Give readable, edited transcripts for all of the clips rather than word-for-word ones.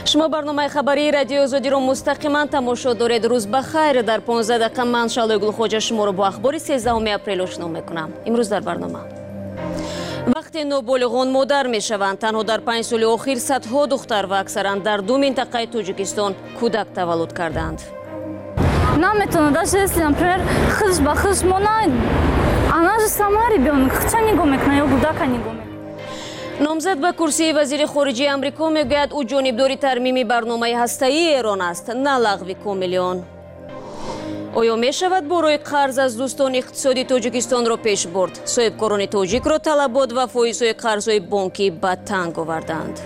شما برنامه خبری رادیو آزادی رو مستقیما تماشا دارید. روز بخیر. در 15 دقیقه من شعله گلخوجه شما رو با اخبار 13 اپریل آشنا میکنم. امروز در برنامه وقتی نوبالغان مادر میشوند، تنها در 5 سال اخیر صدها دختر و اکثرا در 2 منطقه تاجیکستان کودک تولد کردند. نمیتونه даже если например хыж ба хыж монает, она же сама ребенок, хча нигоҳ мекунад ё кудака нигоҳ мекунад. نامزد به کرسی وزیر خارجه امریکا میگوید او جانبدار ترمیم برنامه هسته‌ای ایران است، نه لغو کامیلیان. آیا می شود برای قرض از دوستان اقتصادی تاجیکستان را پیش برد؟ صاحبکاران تاجیک را طلبات و فایزهای قرضهای بانکی به تنگ آوردند.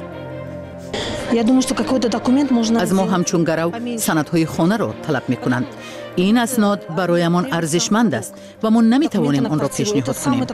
از ما همچون گرو سندهای خانه را طلب می کنند. این اسناد برایمان ارزشمند است و ما نمی توانیم آن را پیشنهاد کنیم.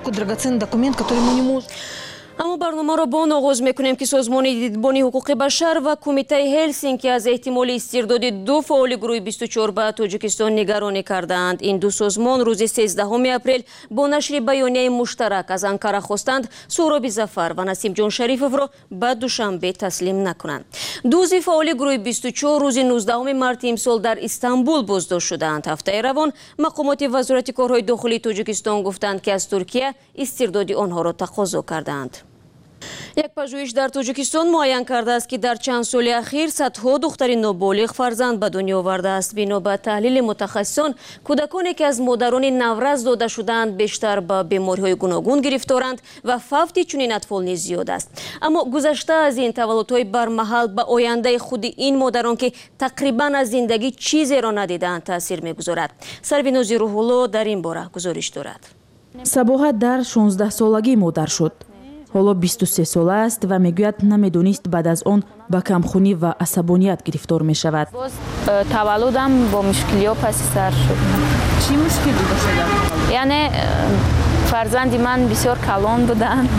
اما برنامه را با آن آغاز میکنیم که سازمان دیدبانی حقوق بشر و کمیته هلسینکی از احتمال استرداد 2 فعال گروه 24 به تاجیکستان نگرانی کردند. این دو سازمان روز 13 اپریل با نشر بیانیه مشترک از انقره خواستند سهراب ظفر و نسیم جان شریفов را به دوشنبه تسلیم نکنند. دو فعال گروه 24 روز 19 مارت امسال در استانبول بازداشت شدند. هفته روان مقامات وزارت کارهای داخلی تاجیکستان گفتند که از ترکیه استرداد آنها را تقاضا کردند. یک پژوهش در تاجیکستان معین کرده است که در چند سال اخیر صدها دختر نابالغ فرزند به دنیا آورده است. بنا به تحلیل متخصصان، کودکانی که از مادران نورز داده شدند بیشتر به بیماری‌های گوناگون گرفتارند و فوت چنین اطفال نیز زیاد است. اما گذشته از این تولدهای برمحل به آینده خود این مادران که تقریبا از زندگی چیزی را ندیدند تاثیر می‌گذارد. سرویناز روح‌الله در این باره گزارش دارد. سباحت در 16 سالگی مادر شد. حالا 23 ساله است و میگوید نمیدونست بعد از آن با کمخونی و عصبانیت گرفتار می شود. باز تولدم با مشکلات پس سر شد. چی مشکلی داشت؟ یعنی فرزند من بسیار کلان بودن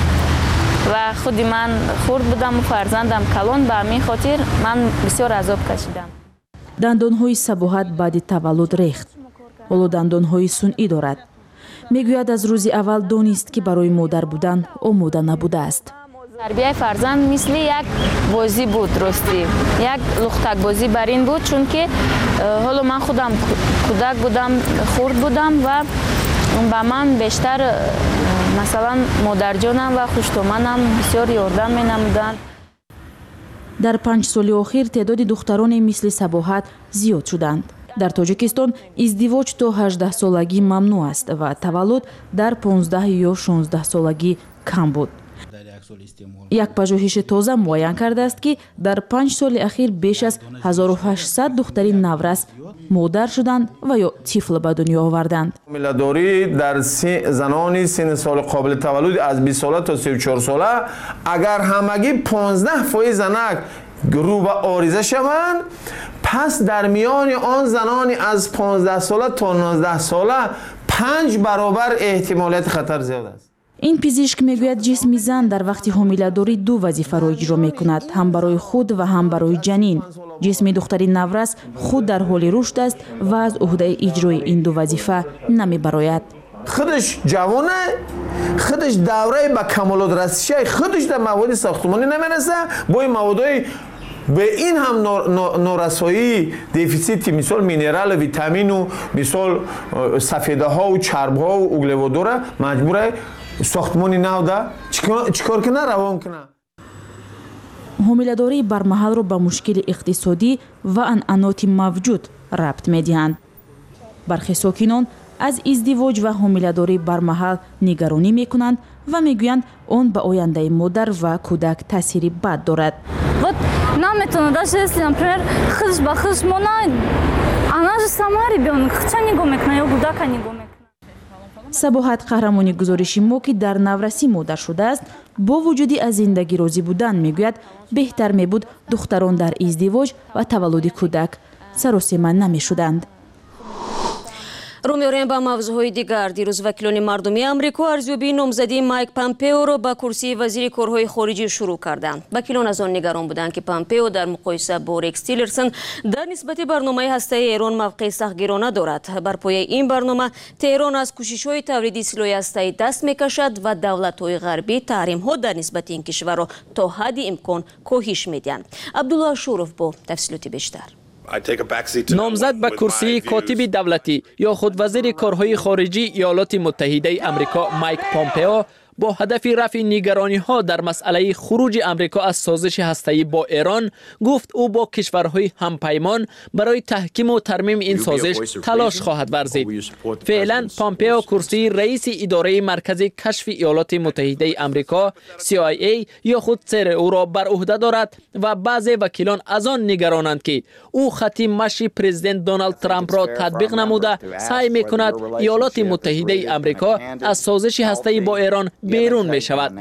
و خود من خرد بودم و فرزندم کلان، به همین خاطر من بسیار عذاب کشیدم. دندانهای سباحت بعد تولد ریخت. حالا دندانهای صنعی دارد. میگوید از روز اول دانست که برای مادر بودن آماده نبوده است. تربیت فرزند مثل یک بازی بود، راستی یک لختک بازی بر این بود، چون که حالا من خودم کودک بودم، خرد بودم و به من بیشتر مثلا مادر جانم و خوشتومنم بسیار یاردم می نمودند. در 5 سال اخیر تعداد دختران مثل سباحت زیاد شدند. در تاجیکستان ازدواج تا 18 سالگی ممنوع است و تولد در 15 یا 16 سالگی کم بود. یک پژوهش تازه معین کرده است که در 5 سال اخیر بیش از 1800 دختر نورس مادر شدند و یا طفل به دنیا آوردند. حامله‌داری در زنان سن سال قابل تولد از 20 ساله تا 34 ساله اگر همگی 15% زنک رو به آریزه شوند، پس در میان آن زنانی از 15 ساله تا 19 ساله 5 برابر احتمالیت خطر زیاد است. این پزشک میگوید جسم زن در وقت حامله‌داری 2 وظیفه را اجرا میکند، هم برای خود و هم برای جنین. جسم دختر نورس خود در حال رشد است و از عهده اجرای این 2 وظیفه نمیبراید. خودش جوانه، خودش دوره به کمالات رسیده، خودش در مواد ساختمانی نمیرسه، با این موادهای به این هم نارسایی دیفیسیتی مثال مینرال ویتامین و مثال سفیده ها و چرب ها و اوگلوودورا مجبوره ساختمانی نوده چیکار کنه روان کنه. حامله‌داری برمحل را به مشکل اقتصادی و عنعنات موجود ربط می‌دهند. برخی ساکنان از ازدواج و حامله‌داری برمحل نگرانی می‌کنند و می‌گویند آن به آینده مادر و کودک تأثیری بد دارد. Вот нету, даже если, например, хыж ба хыж монает, она же сама ребенок, хча нигоҳ мекунад ё кудака нигоҳ мекунад. سباحت قهرمانی گزارشی ما که در نورسی مادر شده است با وجودی از زندگی راضی بودن میگوید بهتر میبود دختران در ازدواج و تولد کودک سراسیمه نمیشدند. رو می‌آوریم با موضوعهای دیگر. دیروز وکیلان مردمی آمریکا ارزیابی نامزدی مایک پامپئو را به کرسی وزیر کارهای خارجی شروع کردند. وکیلان از آن نگران بودند که پامپئو در مقایسه با رکس تیلرسون در نسبت برنامه هسته‌ای ایران موقع سختگیرانه دارد. بر پایه این برنامه تهران از کوشش‌های تولیدی سلاح هسته‌ای دست می‌کشد و دولت‌های غربی تحریم‌ها در نسبت این کشور را تا حد امکان کاهش می‌دهند. عبدالله شورف با تفصیلات بیشتر. نامزد به کرسی کاتب دولتی یا خود وزیر کارهای خارجی ایالات متحده آمریکا مایک پامپئو با هدف رفع نگرانی‌ها در مسئله خروج آمریکا از سازش هسته‌ای با ایران گفت او با کشورهای همپیمان برای تحکیم و ترمیم این سازش تلاش خواهد ورزید. فعلا پامپئو کرسی رئیس اداره مرکز کشف ایالات متحده آمریکا CIA یا خود CRU را بر عهده دارد و بعضی وکیلان از آن نگرانند که او خط مشی پرزیدنت دونالد ترامپ را تطبیق نموده سعی می‌کند ایالات متحده آمریکا از سازش هسته‌ای با ایران بیرون می شود.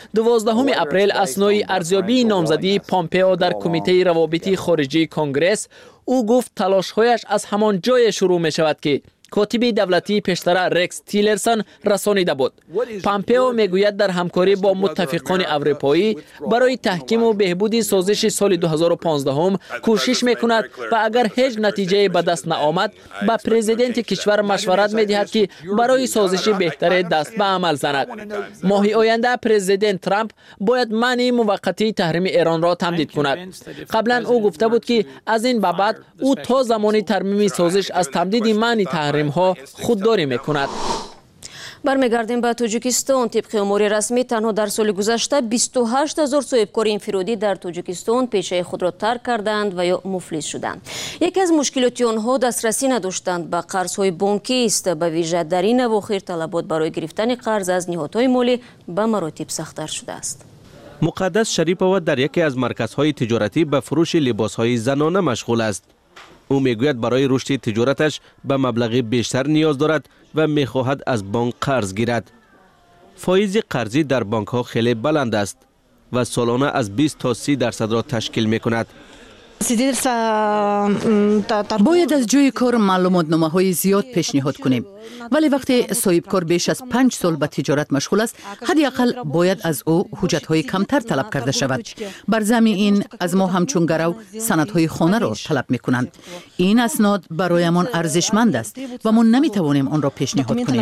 12 اپریل اثنای ارزیابی نامزدی پامپئو در کمیته روابط خارجی کنگره او گفت تلاش‌هایش از همان جای شروع می شود که کاتب دولتی پیشتر رکس تیلرسون رسانیده بود. پامپئو میگوید در همکاری با متفقان اروپایی برای تحکیم و بهبود سازش سال 2015 کوشش میکند و اگر هیچ نتیجه به دست نآمد به پرزیدنت کشور مشورت میدهد که برای سازش بهتر دست به عمل زند. ماه آینده پرزیدنت ترامپ باید منع موقتی تحریم ایران را تمدید کند. قبلا او گفته بود که از این به بعد او تا زمان ترمیم سازش از تمدید منع تحریم ها خودداری میکند. برمیگردیم به تاجیکستان. طبق امور رسمی تنها در سال گذشته 28,000 صاحبکار انفرادی در تاجیکستان پیشه خود را ترک کردند و یا مفلس شدند. یکی از مشکلات آنها دسترسی نداشتند به قرضهای بانکی است. به ویژه در این اواخر طلبات برای گرفتن قرض از نهادهای مالی به مراتب سخت‌تر شده است. مقدس شریپова در یکی از مرکزهای تجارتی به فروش لباسهای زنانه مشغول است. او میگوید برای رشد تجارتش به مبلغ بیشتر نیاز دارد و میخواهد از بانک قرض گیرد. فایز قرضی در بانک ها خیلی بلند است و سالانه از 20 تا 30% را تشکیل میکند. باید از جای کار معلوماتنامه های زیاد پیشنهاد کنیم، ولی وقتی صاحبکار بیش از 5 سال به تجارت مشغول است حداقل باید از او حجت های کمتر طلب کرده شود. بر ضمن این از ما همچون گرو سندهای خانه را طلب می کنند. این اسناد برایمان ارزشمند است و ما نمی توانیم آن را پیشنهاد کنیم.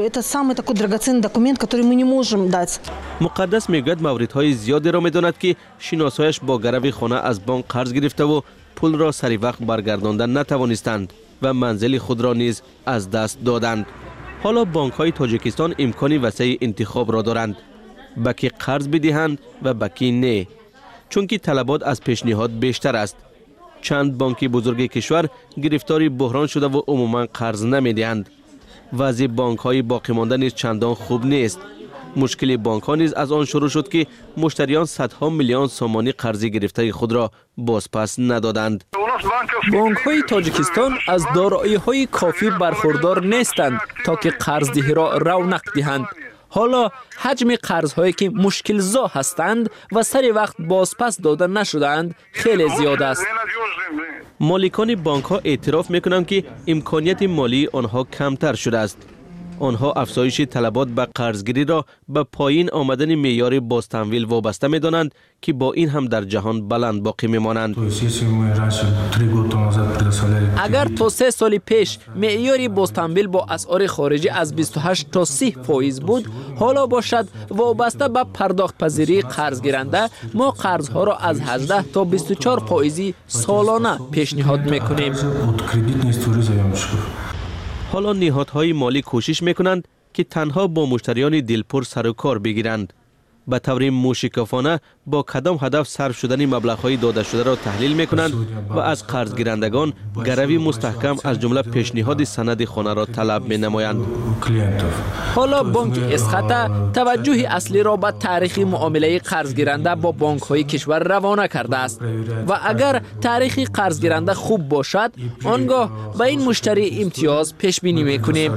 مقدس میگوید موردهای زیادی را میداند که شناسایش با گرو خانه از بانک قرض گرفته و پول را سری وقت برگرداندن نتوانستند و منزل خود را نیز از دست دادند. حالا بانک های تاجیکستان امکانی وسیع انتخاب را دارند، به کی قرض بدهند و به کی نه، چون که طلبات از پیشنهاد بیشتر است. چند بانک بزرگ کشور گرفتار بحران شده و عموما قرض نمیدهند. وضع بانک های باقی مانده نیز چندان خوب نیست. مشکل بانک ها نیز از آن شروع شد که مشتریان صدها میلیون سومانی قرض گرفته خود را بازپس ندادند. بانک های تاجیکستان از دارایی های کافی برخوردار نیستند تا که قرضدهی را رونق دهند. حالا حجم قرضهایی که مشکل زا هستند و سر وقت بازپس داده نشدند خیلی زیاد است. مالکان بانک ها اعتراف میکنند که امکانیت مالی آنها کمتر شده است. آنها افزایش طلبات به قرضگیری را به پایین آمدن معیار بازتمویل وابسته می‌دانند که با این هم در جهان بلند باقی می‌مانند. اگر تا 3 سال پیش معیار بازتمویل با اسعار خارجی از 28 تا 30% بود، حالا باشد وابسته به پرداخت پذیری قرض گیرنده ما قرضها را از 18 تا 24% سالانه پیشنهاد می‌کنیم. حالا نهادهای مالی کوشش میکنند که تنها با مشتریان دلپر سر و کار بگیرند. به طور موشکافانه با کدام هدف صرف شدن مبلغ‌های داده شده را تحلیل میکنند و از قرض گیرندگان گروی مستحکم از جمله پیشنهاد سند خانه را طلب مینمایند. حالا بانک اسخطه توجه اصلی را به تاریخ معامله قرض گیرنده با بانک های کشور روانه کرده است و اگر تاریخ قرض گیرنده خوب باشد آنگاه به این مشتری امتیاز پیش بینی میکنیم.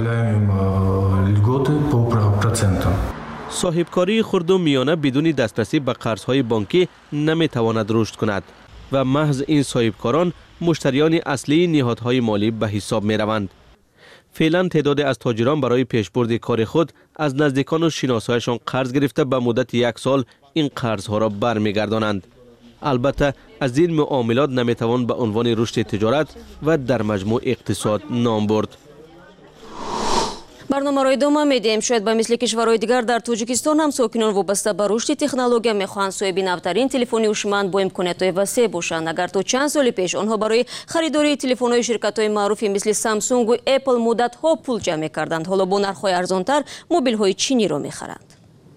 صاحبکاری خرد و میانه بدون دسترسی به قرضهای بانکی نمیتواند رشد کند و محض این صاحبکاران مشتریان اصلی نهادهای مالی به حساب می روند. فعلا تعداد از تاجران برای پیشبرد کار خود از نزدیکان و شناسایشان قرض گرفته به مدت 1 سال این قرضها را برمیگردانند. البته از این معاملات نمیتوان به عنوان رشد تجارت و در مجموع اقتصاد نام برد. برنامه را ادامه میدیم. شاید به مثل کشورهای دیگر در تاجیکستان هم ساکنان وابسته به رشد تکنولوژی میخواهند صاحب نوترین تلفن هوشمند با امکانیت‌های وسیع باشند. اگر تا چند سال پیش آنها برای خریداری تلفن‌های شرکت‌های معروفی مثل سامسونگ و اپل مدت‌ها پول جمع می‌کردند، حالا با نرخ‌های ارزان‌تر موبایل‌های چینی را می‌خرند.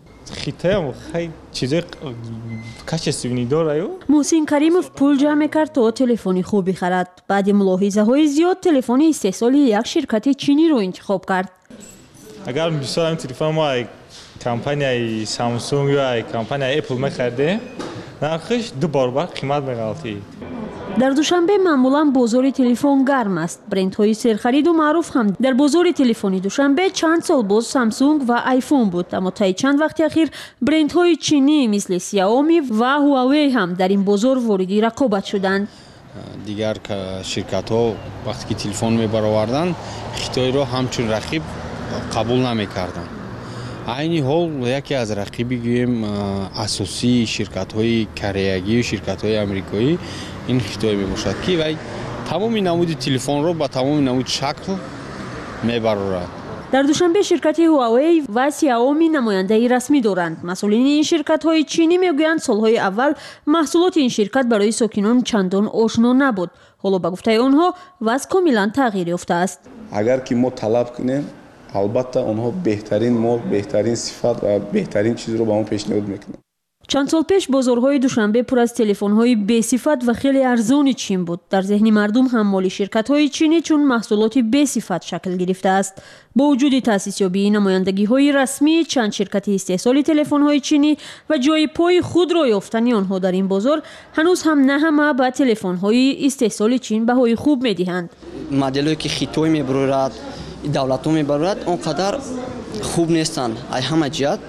محسن کریمов پول جمع کرد تا تلفنی خوب بخرد. بعد ملاحظه‌های زیاد تلفن استحصالی یک شرکت چینی را انتخاب کرد. اگر مثلا تلفن ما کمپانی سامسونگ یا کمپانی اپل می‌خریدیم، نرخش 2 برابر قیمت می‌غلطید. در دوشنبه معمولا بازار تلفن گرم است. برندهای سرخرید و معروف هم در بازار تلفنی دوشنبه چند سال باز سامسونگ و آیفون بود، اما تا چند وقت اخیر برندهای چینی مثل سیائومی و هواوی هم در این بازار وارد رقابت شدند. دیگر شرکت‌ها وقتی که تلفن می‌برآوردند، خیتای را همچون رقیب قبول نمی‌کردند. عین حال یکی از رقیبی گویم اساسی شرکت‌های کره‌ای و شرکت‌های آمریکایی این خیتای میباشد که وای تمام نمود تلفن را با تمام نمود شکل میبرد. در دوشنبه شرکت هواوی و سیائومی نماینده رسمی دارند. مسئولین این شرکت‌های چینی میگویند سالهای اول محصولات این شرکت برای ساکنان چندان آشنا نبود. حالا به گفته آنها وضع کاملا تغییر یافته است. اگر که ما طلب کنیم البته آنها بهترین مال، بهترین صفت و بهترین چیز رو به ما پیشنهاد میکنند. چند سال پیش بازارهای دوشنبه پر از تلفن‌های بی‌صفت و خیلی ارزان چین بود. در ذهن مردم هم مال شرکت‌های چینی چون محصولات بی‌صفت شکل گرفته است. با وجود تأسیس‌یابی نمایندگی‌های رسمی چند شرکت استحصال تلفن‌های چینی و جای پای خود را یافتن آنها در این بازار، هنوز هم نه همه به تلفن‌های استحصال چین بهای خوب می‌دهند. مدل‌هایی که خیتوی می‌برد، دولت‌ها می‌برد، اونقدر خوب نیستند. ای همه جهت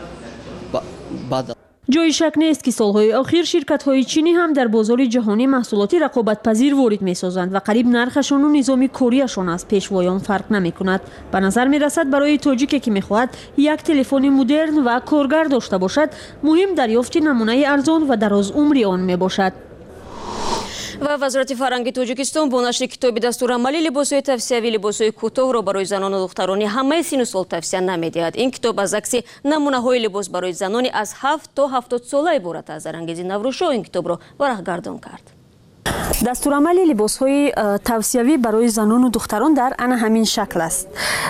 بد. جای شک نیست که سالهای اخیر شرکت‌های چینی هم در بازار جهانی محصولاتی رقابت پذیر وارد می‌سازند و قریب نرخشان و نظام کاریشان از پیشوایان فرق نمی‌کند. به نظر می‌رسد برای تاجیکی که می‌خواهد یک تلفن مدرن و کارگر داشته باشد، مهم دریافت نمونه ارزان و دراز عمری آن میباشد. و وزارت فرهنگ تاجیکستان با نشر کتاب دستورالعملی لباس‌های توصیوی لباس‌های کوتاه را برای زنان و دختران همه سن و سال توصیه نمی‌دهد. این کتاب از عکس نمونه‌های لباس برای زنان از 7 تا 70 ساله عبارت است. انگیزی نوروشو این کتاب را ورق‌گردان کرد. دستورالعمل لباس‌های توصیوی برای زنان و دختران در همین شکل است.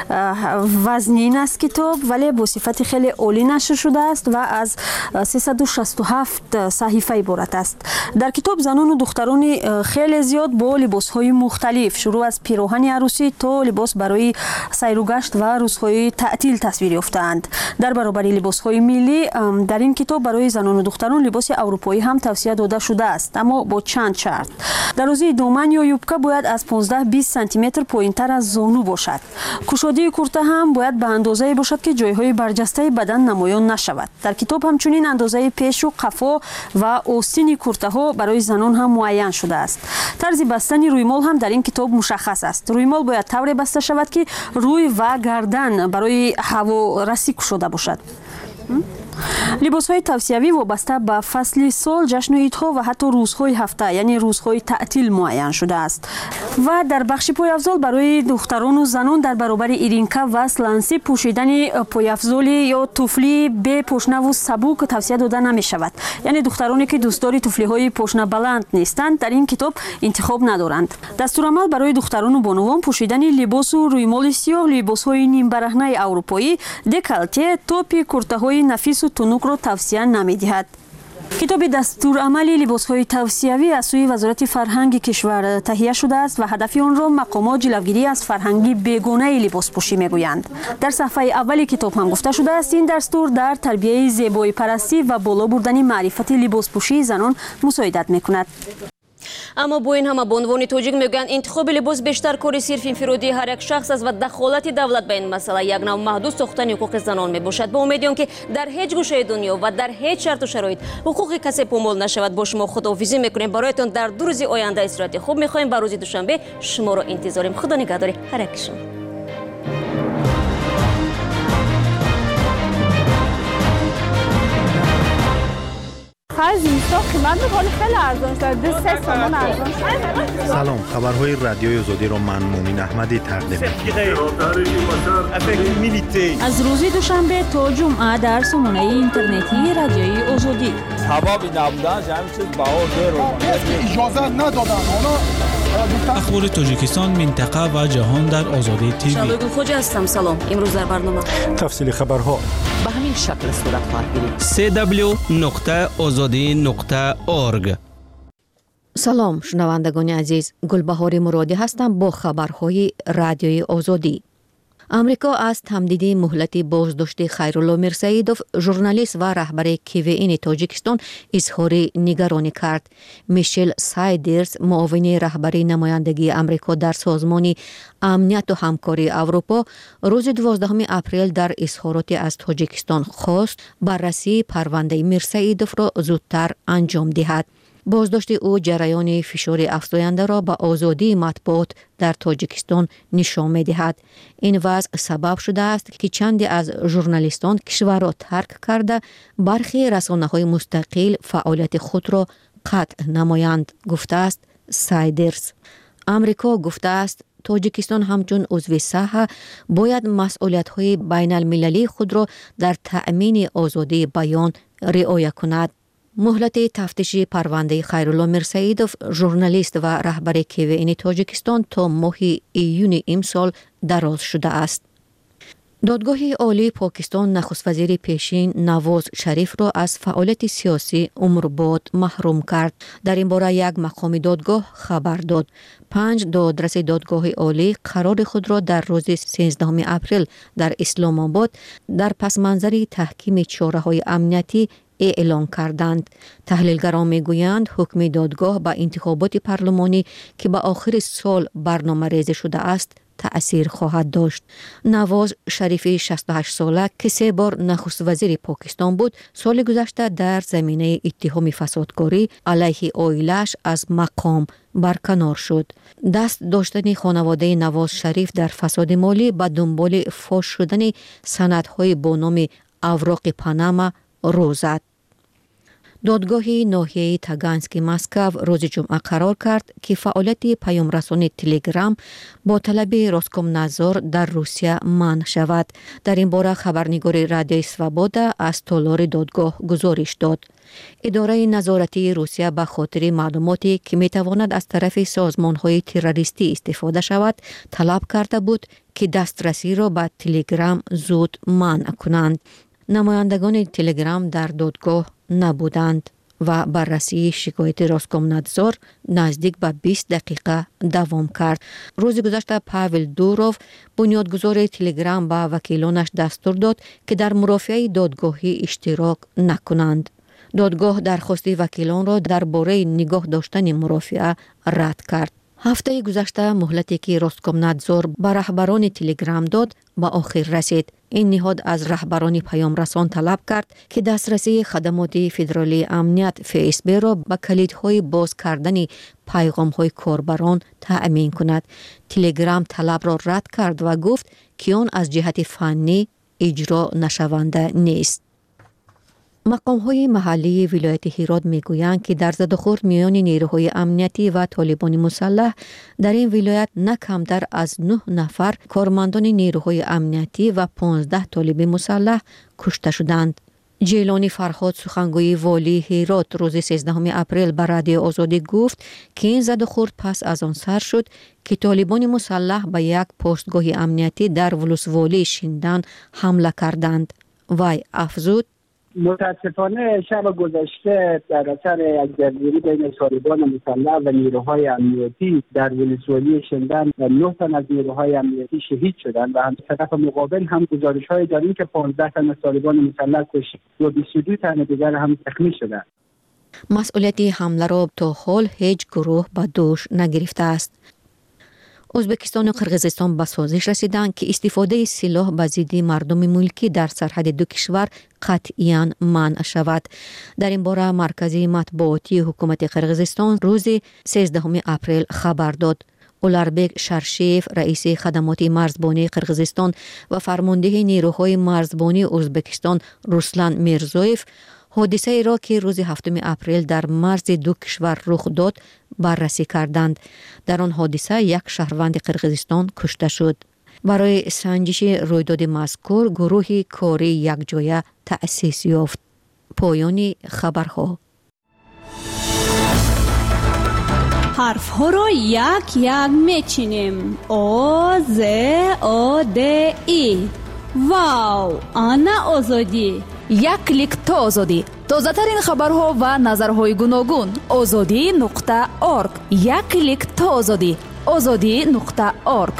وزنین است کتاب ولی با صفت خیلی عالی نشر شده است و از 367 صحیفه عبارت است. در کتاب زنان و دختران خیلی زیاد با لباس‌های مختلف شروع از پیراهن عروسی تا لباس برای سیر و گشت و روزهای تعطیل تصویر یافته‌اند. در برابر لباس‌های ملی در این کتاب برای زنان و دختران لباس اروپایی هم توصیه داده شده است، اما با چند شرط. درازی دامن یا یوبکه باید از 15-20 سانتی متر پایین‌تر از زانو باشد. کشادی کرته هم باید به اندازه‌ای باشد که جای‌های برجسته بدن نمایان نشود. در کتاب همچنین اندازه پیش و قفا و آستین کرته‌ها برای زنان هم معین شده است. طرز بستن رویمال هم در این کتاب مشخص است. رویمال باید طوری بسته شود که روی و گردن برای هوا رسی گشوده باشد. لباس‌های توصیوی وابسته به فصل سال، جشن و عیدها و حتی روزهای هفته یعنی روزهای تعطیل معین شده است. و در بخش پایافزال برای دختران و زنان در برابر ایرینکا و سلانسی پوشیدن پایافزالی یا توفلی به پشنه و سبک توصیه داده نمی شود. یعنی دخترانی که دوستدار توفلی‌های پشنه بلند نیستند در این کتاب انتخاب ندارند. دستورالعمل برای دختران و بانوان پوشیدن لباس و رویمال سیاه، لباس‌های نیم برهنه اروپایی، دکالته، توپ، کرته‌های نفیس و تنوک را توصیه نمی‌دهد. کتاب دستورالعمل لباس‌های توصیوی از سوی وزارت فرهنگ کشور تهیه شده است و هدف آن را مقامات جلوگیری از فرهنگ بیگانه لباسپوشی میگویند. در صفحه اول کتاب هم گفته شده است این دستور در تربیت زیبایی پرستی و بالا بردن معرفت لباسپوشی زنان مساعدت می‌کند. اما با این همه به عنوان تاجیک میگویند انتخاب لباس بیشتر کاری صرف انفرادی هر یک شخص است و دخالت دولت به این مسئله یک نوع محدود ساختن حقوق زنان میباشد. با امید که در هیچ گوشه دنیا و در هیچ شرط و شرایط حقوق کسی پامال نشود با شما خداحافظی میکنیم. برایتان در 2 روز آینده استراحت خوب میخواهیم. بر روز دوشنبه شما را انتظاریم. خدا نگهدار هر یک شما. آخر زمستان قیمت میکنه خیلی ارزان شده 3 تومان ارزان شده. سلام، خبرهای رادیوی آزادی را من مومین احمدی تقدیم می‌کنم. از روز دوشنبه تا جمعه در سامانه اینترنتی رادیوی آزادی. حبابی نبودن همین چیز بهار رو اجازه ندادن. اخبار تاجیکستان، منطقه و جهان در آزادی تیوی. شالوی خوج هستم. سلام. امروز در برنامه تفصیل خبرها به همین شکل صورت خواهد گرفت. www.azadi.org. سلام شنوندگان عزیز، گلبهار مرادی هستم با خبرهای رادیوی آزادی. امریکا از تمدید مهلت بازداشت خیرالله میرسعیدوف، ژورنالیست و رهبر KVN تاجیکستان، اظهار نگرانی کرد. میشل سایدرز، معاون رهبری نمایندگی امریکا در سازمان امنیت و همکاری اروپا، روز 12 اپریل در اظهاراتی از تاجیکستان خواست بررسی پرونده میرسعیدوف را زودتر انجام دهد. بازداشت او جریان فشار افزاینده را به آزادی مطبوعات در تاجیکستان نشان می‌دهد. این وضع سبب شده است که چندی از ژورنالیستان کشور را ترک کرده، برخی رسانه‌های مستقل فعالیت خود را قطع نمایند، گفته است سایدرز. امریکا گفته است تاجیکستان همچون عضو صحه باید مسئولیت‌های بین المللی خود را در تأمین آزادی بیان رعایت کند. مهلت تفتیش پرونده خیرالله میرسعیدوف، ژورنالیست و رهبر KVN تاجیکستان، تا ماه ایون امسال دراز شده است. دادگاه عالی پاکستان نخست وزیر پیشین نواز شریف را از فعالیت سیاسی عمرباد محروم کرد. در این باره یک مقام دادگاه خبر داد. 5 دادرس دادگاه عالی قرار خود را در روز 13 اپریل در اسلام آباد در پس منظر تحکیم چاره‌های امنیتی اعلان کردند. تحلیلگران میگویند حکم دادگاه به انتخابات پارلمانی که به آخر سال برنامه ریزی شده است تأثیر خواهد داشت. نواز شریف 68 ساله که 3 بار نخست وزیر پاکستان بود، سال گذشته در زمینه اتهام فسادکاری علیه عائله‌اش از مقام برکنار شد. دست داشتن خانواده نواز شریف در فساد مالی به دنبال فاش شدن سندهای با نام اوراق پاناما رو زد. دادگاه ناحیه تاگانسکی مسکو روز جمعه قرار کرد که فعالیت پیام‌رسانی تلگرام با طلب روسکومنادزور در روسیه منع شود. در این باره خبرنگار رادیو سوابودا از تالار دادگاه گزارش داد. اداره نظارتی روسیه به خاطر معلوماتی که میتواند از طرف سازمان‌های تروریستی استفاده شود طلب کرده بود که دسترسی را به تلگرام زود منع کنند. نمایندگان تلگرام در دادگاه نبودند و بررسی شکایت روسکومنادزور نزدیک به 20 دقیقه دوام کرد. روز گذشته پاول دوروف، بنیادگذار تلگرام، به وکیلانش دستور داد که در مرافعه دادگاهی اشتراک نکنند. دادگاه درخواست وکیلان را درباره نگاه داشتن مرافعه رد کرد. هفته گذشته مهلتی که روسکومنادزور به رهبران تلگرام داد به آخر رسید. این نهاد از رهبران پیام‌رسان طلب کرد که دسترسی خدمات فدرالی امنیت FSB را به کلیدهای باز کردن پیغام‌های کاربران تأمین کند. تلگرام طلب را رد کرد و گفت که آن از جهت فنی اجرا نشونده نیست. مقام‌های محلی ولایت هرات میگویند که در زدوخورد میان نیروهای امنیتی و طالبان مسلح در این ولایت نه کمتر از 9 نفر کارمندان نیروهای امنیتی و 15 طالب مسلح کشته شدند. جیلانی فرهاد، سخنگوی والی هرات، روز 13 اپریل به رادیو آزادی گفت که این زدوخورد پس از آن سر شد که طالبان مسلح به یک پستگاه امنیتی در ولسوالی شیندان حمله کردند. وی افزود: متاسفانه شب گذشته در اثر یک درگیری بین طالبان مسلح و نیروهای امنیتی در ولسوالی شندن 9 تن از نیروهای امنیتی شهید شدند و هم طرف مقابل هم گزارش‌های داریم که 15 تن از طالبان مسلح کشته و 22 تن دیگر هم زخمی شدند. مسئولیت حمله را تا حال هیچ گروه به دوش نگرفته است. ازبکستان و قرقیزستان به سازش رسیدند که استفاده سلاح به ضد مردم ملکی در سرحد دو کشور قطعاً منع شود. در این باره مرکز مطبوعاتی حکومت قرقیزستان روز 13 اپریل خبر داد. اولاربک شرشیف، رئیس خدمات مرزبانی قرقیزستان و فرمانده نیروهای مرزبانی ازبکستان روسلان میرزویف حادثه ای را که روز 7 اپریل در مرز دو کشور رخ داد بررسی کردند. در آن حادثه یک شهروند قرقیزستان کشته شد. برای سنجش رویداد مذکور گروه کاری یکجایه تأسیس یافت. پایان خبرها. حرف ها را یک یک میچینیم. آ ز آ د ای. واو، آنا آزادی. یک کلیک تا آزادی. تازه ترین خبرها و نظرهای گوناگون. azadi.org. یک کلیک تا آزادی. azadi.org.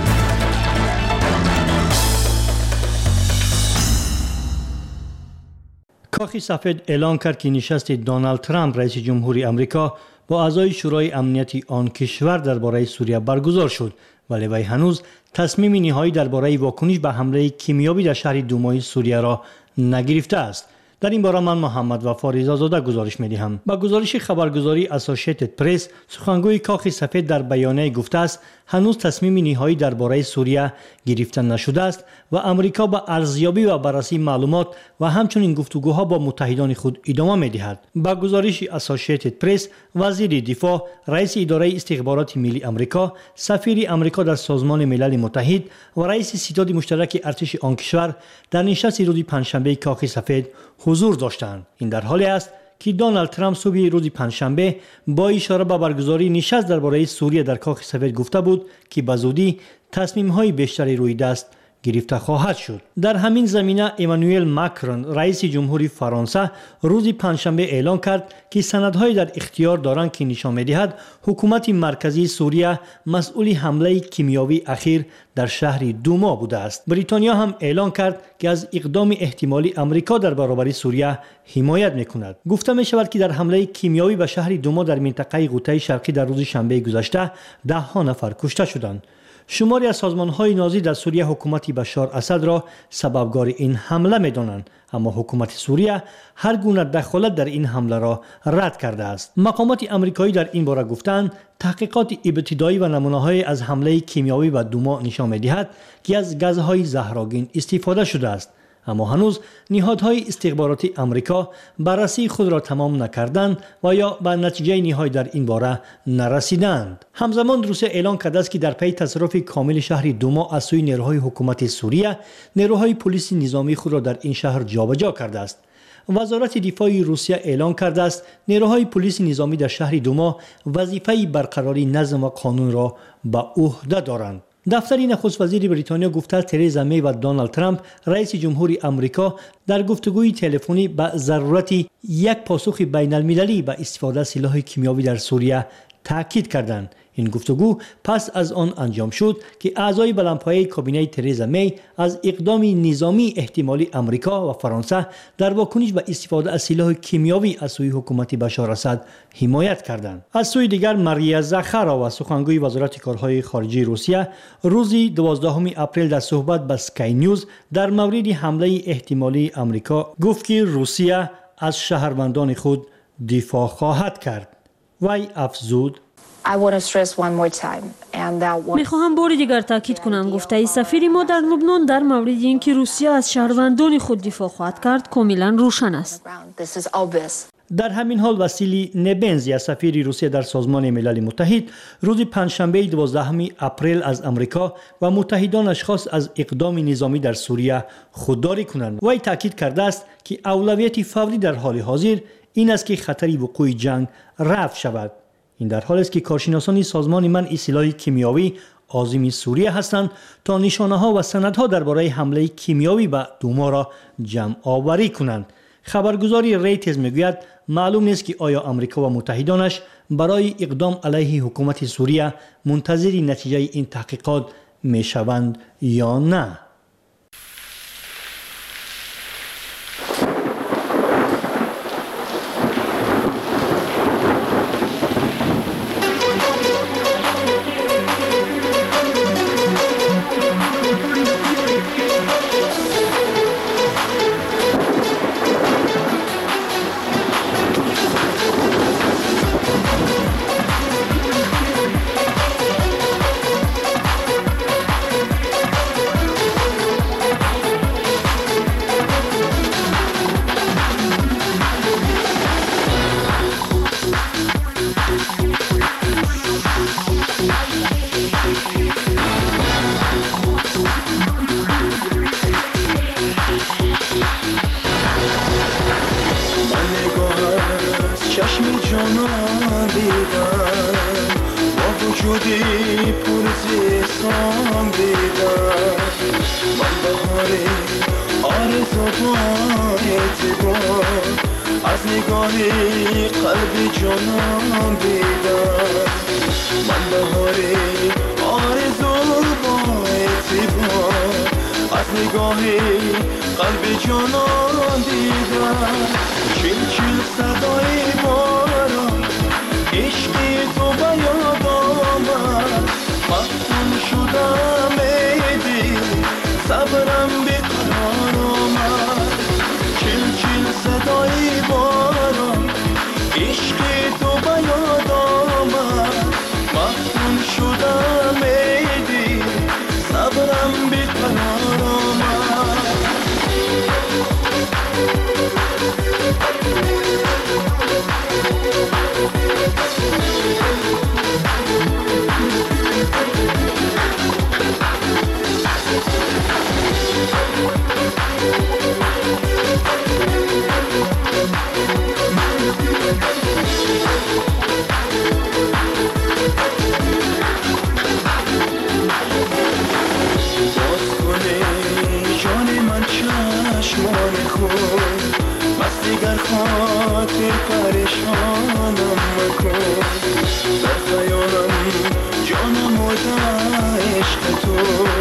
کاخ سفید اعلان کرد که نشست دونالد ترامپ رئیس جمهوری آمریکا با اعضای شورای امنیتی آن کشور درباره سوریه برگزار شد، ولی وی هنوز تصمیم نهایی درباره واکنش به حمله کیمیایی در شهر دومای سوریه را نگرفته است. در این باره من محمد وفا رضازاده گزارش می‌دهم. با گزارش خبرگزاری اسوسییتد پرس، سخنگوی کاخ سفید در بیانیه گفته است هنوز تصمیم نهایی درباره سوریه گرفته نشده است و آمریکا با ارزیابی و بررسی معلومات و همچنین گفتگوها با متحدان خود ادامه می‌دهد. با گزارش اسوسییتد پرس، وزیر دفاع، رئیس اداره استخبارات ملی آمریکا، سفیر آمریکا در سازمان ملل متحد و رئیس ستاد مشترک ارتش آن کشور در نشست روز پنجشنبه کاخ سفید حضور داشتند. این در حالی است که دونالد ترامپ صبح روز پنجشنبه با اشاره به برگزاری نشست درباره سوریه در کاخ سفید گفته بود که به زودی تصمیم‌های بیشتری روی دست گرفته خواهد شد. در همین زمینه امانوئل ماکرون رئیس جمهوری فرانسه روز پنجشنبه اعلان کرد که سندهای در اختیار دارند که نشان می‌دهد حکومت مرکزی سوریه مسئول حمله کیمیایی اخیر در شهر دوما بوده است. بریتانیا هم اعلان کرد که از اقدام احتمالی آمریکا در برابر سوریه حمایت می‌کند. گفته می‌شود که در حمله کیمیایی به شهر دوما در منطقه غوطه شرقی در روز شنبه گذشته 10 نفر کشته شدند. شماری از سازمان‌های نازی در سوریه حکومت بشار اسد را سببگار این حمله می‌دانند، اما حکومت سوریه هر گونه دخالت در این حمله را رد کرده است. مقامات آمریکایی در این باره گفتند تحقیقات ابتدایی و نمونه‌های از حمله کیمیایی به دوما نشان می‌دهد که از گازهای زهرآگین استفاده شده است، اما هنوز نهادهای استخباراتی آمریکا بررسی خود را تمام نکردند و یا به نتیجه نهایی در این باره نرسیدند. همزمان روسیه اعلان کرده است که در پی تصرف کامل شهر دوما از سوی نیروهای حکومت سوریه، نیروهای پلیس نظامی خود را در این شهر جابجا کرده است. وزارت دفاع روسیه اعلان کرده است نیروهای پلیس نظامی در شهر دوما وظیفه برقراری نظم و قانون را به عهده دارند. دفتر نخست وزیر بریتانیا گفته ترزا می و دونالد ترامپ رئیس جمهوری آمریکا در گفتگوی تلفنی به ضرورت یک پاسخ بین المللی به استفاده از سلاح کیمیایی در سوریه تاکید کردند. این گفتگو پس از آن انجام شد که اعضای بلندپایه کابینه ترزا می از اقدام نظامی احتمالی آمریکا و فرانسه در واکنش به استفاده از سلاح کیمیایی از سوی حکومت بشار اسد حمایت کردند. از سوی دیگر ماریا زاخاروا سخنگوی وزارت کارهای خارجه روسیه روز 12 اپریل در صحبت با سکای نیوز در مورد حمله احتمالی آمریکا گفت که روسیه از شهروندان خود دفاع خواهد کرد. وی افزود میخواهم بار دیگر تاکید کنم گفته سفیر ما در لبنان در مورد اینکه روسیه از شهروندان خود دفاع خواهد کرد کاملا روشن است. در همین حال واسیلی نبنزی سفیر روسیه در سازمان ملل متحد روز پنجشنبه 12 اپریل از آمریکا و متحدانش خواست از اقدام نظامی در سوریه خودداری کنند. وی تاکید کرده است که اولویت فوری در حال حاضر این است که خطر وقوع جنگ رفع شود. این در حالی است که کارشناسان سازمان منع سلاح کیمیایی عازم سوریه هستند تا نشانه‌ها و سندها درباره حمله کیمیایی به دوما را جمع آوری کنند. خبرگزاری ریترز میگوید معلوم نیست که آیا آمریکا و متحدانش برای اقدام علیه حکومت سوریه منتظر نتیجه این تحقیقات میشوند یا نه. من نگاه از چشم جانان دیدم با وجودی پر زیستان دیدم من بهاری آرزو با اعتبار از نگاهی قلب جانان دیدم من بهاری آرزو با اعتبار از نگاهی قلب جانان دیدم چیل چیل صدای باران عشقی تو به یاد آمد مفتون شدم ای دل صبرم بیقرار آمد چیل چیل صدای باران عشقی تو به یاد آمد مفتون شدم ای دل صبرم بیقرار آمد دیگر خاطر پریشانم مکن در خیالم جانم و در عشق تو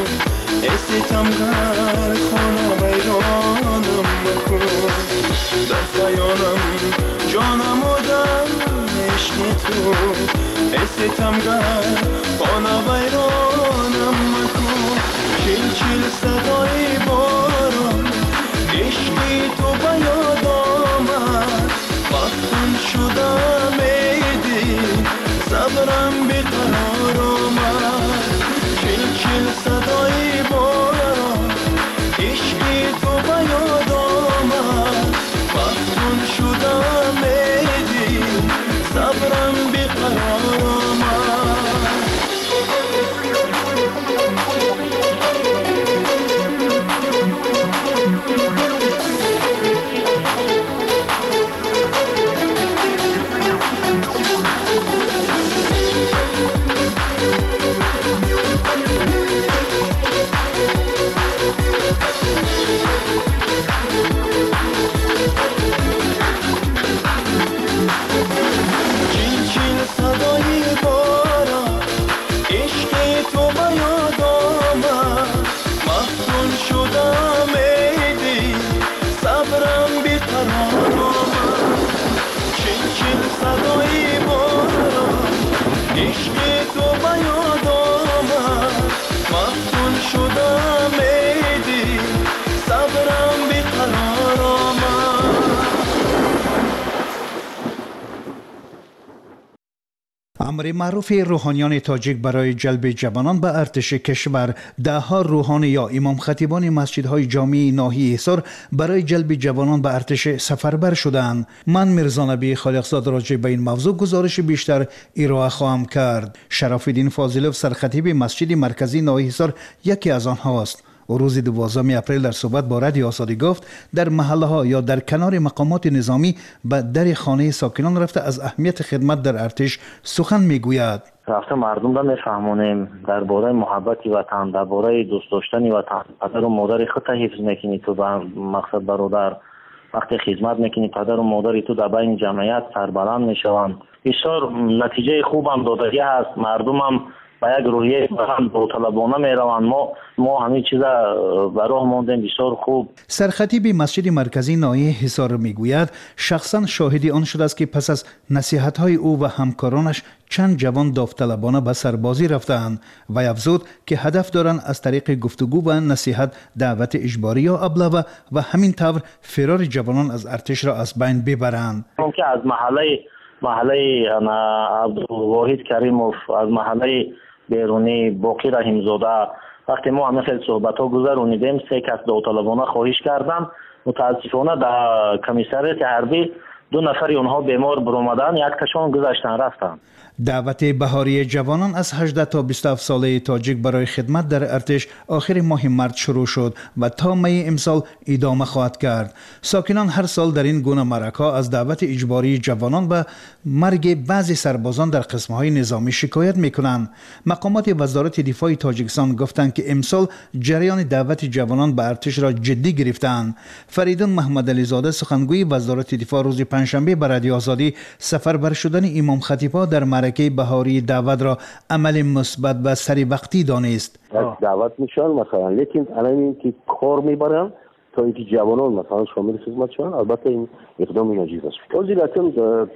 استمگر خانم ایرانم مکن در خیالم جانم و در عشق تو استمگر خانم ایرانم مکن چیل چیل صدای باران عشقی تو به یاد آمد مفتون شدم ای دل صبرم بیقرار آمد چیل چیل صدای باران عشقی تو به یاد آمد مفتون شدم ای دل صبرم بیقرار آمد امر معروف روحانیان تاجیک برای جلب جوانان به ارتش کشور، دهها روحانی یا امام خطیبان مسجدهای جامع ناحیه حصار برای جلب جوانان به ارتش سفربر شدند. من میرزا نبی خالقزاد راجع به این موضوع گزارش بیشتر ارائه خواهم کرد. شرف الدین فاضلوف سرخطیب مسجد مرکزی ناحیه حصار یکی از آنهاست. و روز 12 اپریل در صحبت با رادیو آزادی گفت در محله ها یا در کنار مقامات نظامی به در خانه ساکنان رفته از اهمیت خدمت در ارتش سخن میگوید. رفته مردم را میفهمونیم درباره محبت وطن، درباره دوست داشتن وطن. پدر و مادر خود حفظ میکنی تو به مقصد برادر، وقتی خدمت میکنی پدر و مادر تو در بین جمعیت سربلند میشوند. بسیار نتیجه خوب هم دادگی هست. مردم هم با یک روحیه داوطلبانه میروند. ما همین چیزا به راه ماندیم. بسیار خوب. سرخطیب مسجد مرکزی ناحیه حصار میگوید شخصا شاهدی آن شده است که پس از نصیحت‌های او و همکارانش چند جوان داوطلبانه به سربازی رفتند و افزود که هدف دارند از طریق گفتگو و نصیحت دعوت اجباری یا ابله و همین طور فرار جوانان از ارتش را از بین ببرند. ممکن از محله عبدالواحد کریموف، از محله بیرونی باقی رحیمزاده، وقتی ما همه خیلی صحبت ها گذرونیدیم 3 کس داوطلبانه خواهش کردن. متاسفانه در کمیسریت حربی 2 نفری اونها بیمار برآمدن، یک تاشون گذشتن رفتن. دعوت بهاری جوانان از 18 تا 27 ساله تاجیک برای خدمت در ارتش آخر ماه مارس شروع شد و تا می امسال ادامه خواهد کرد. ساکنان هر سال در این گونه معرک‌ها از دعوت اجباری جوانان و مرگ بعضی سربازان در قسم‌های نظامی شکایت می‌کنند. مقامات وزارت دفاع تاجیکستان گفتند که امسال جریان دعوت جوانان به ارتش را جدی گرفتند. فریدون محمد علی زاده سخنگوی وزارت دفاع روز پنجشنبه به رادیو آزادی سفربر شدن امام خطیب‌ها در معرکه بهاری دعوت را عمل مثبت و سری وقتی دانست. دعوت میشن مثلا، لیکن الان این که کار میبرن تا اینکه جوانان مثلا شامل خدمت شدن، البته این اقدام ناجیز است. وزارتم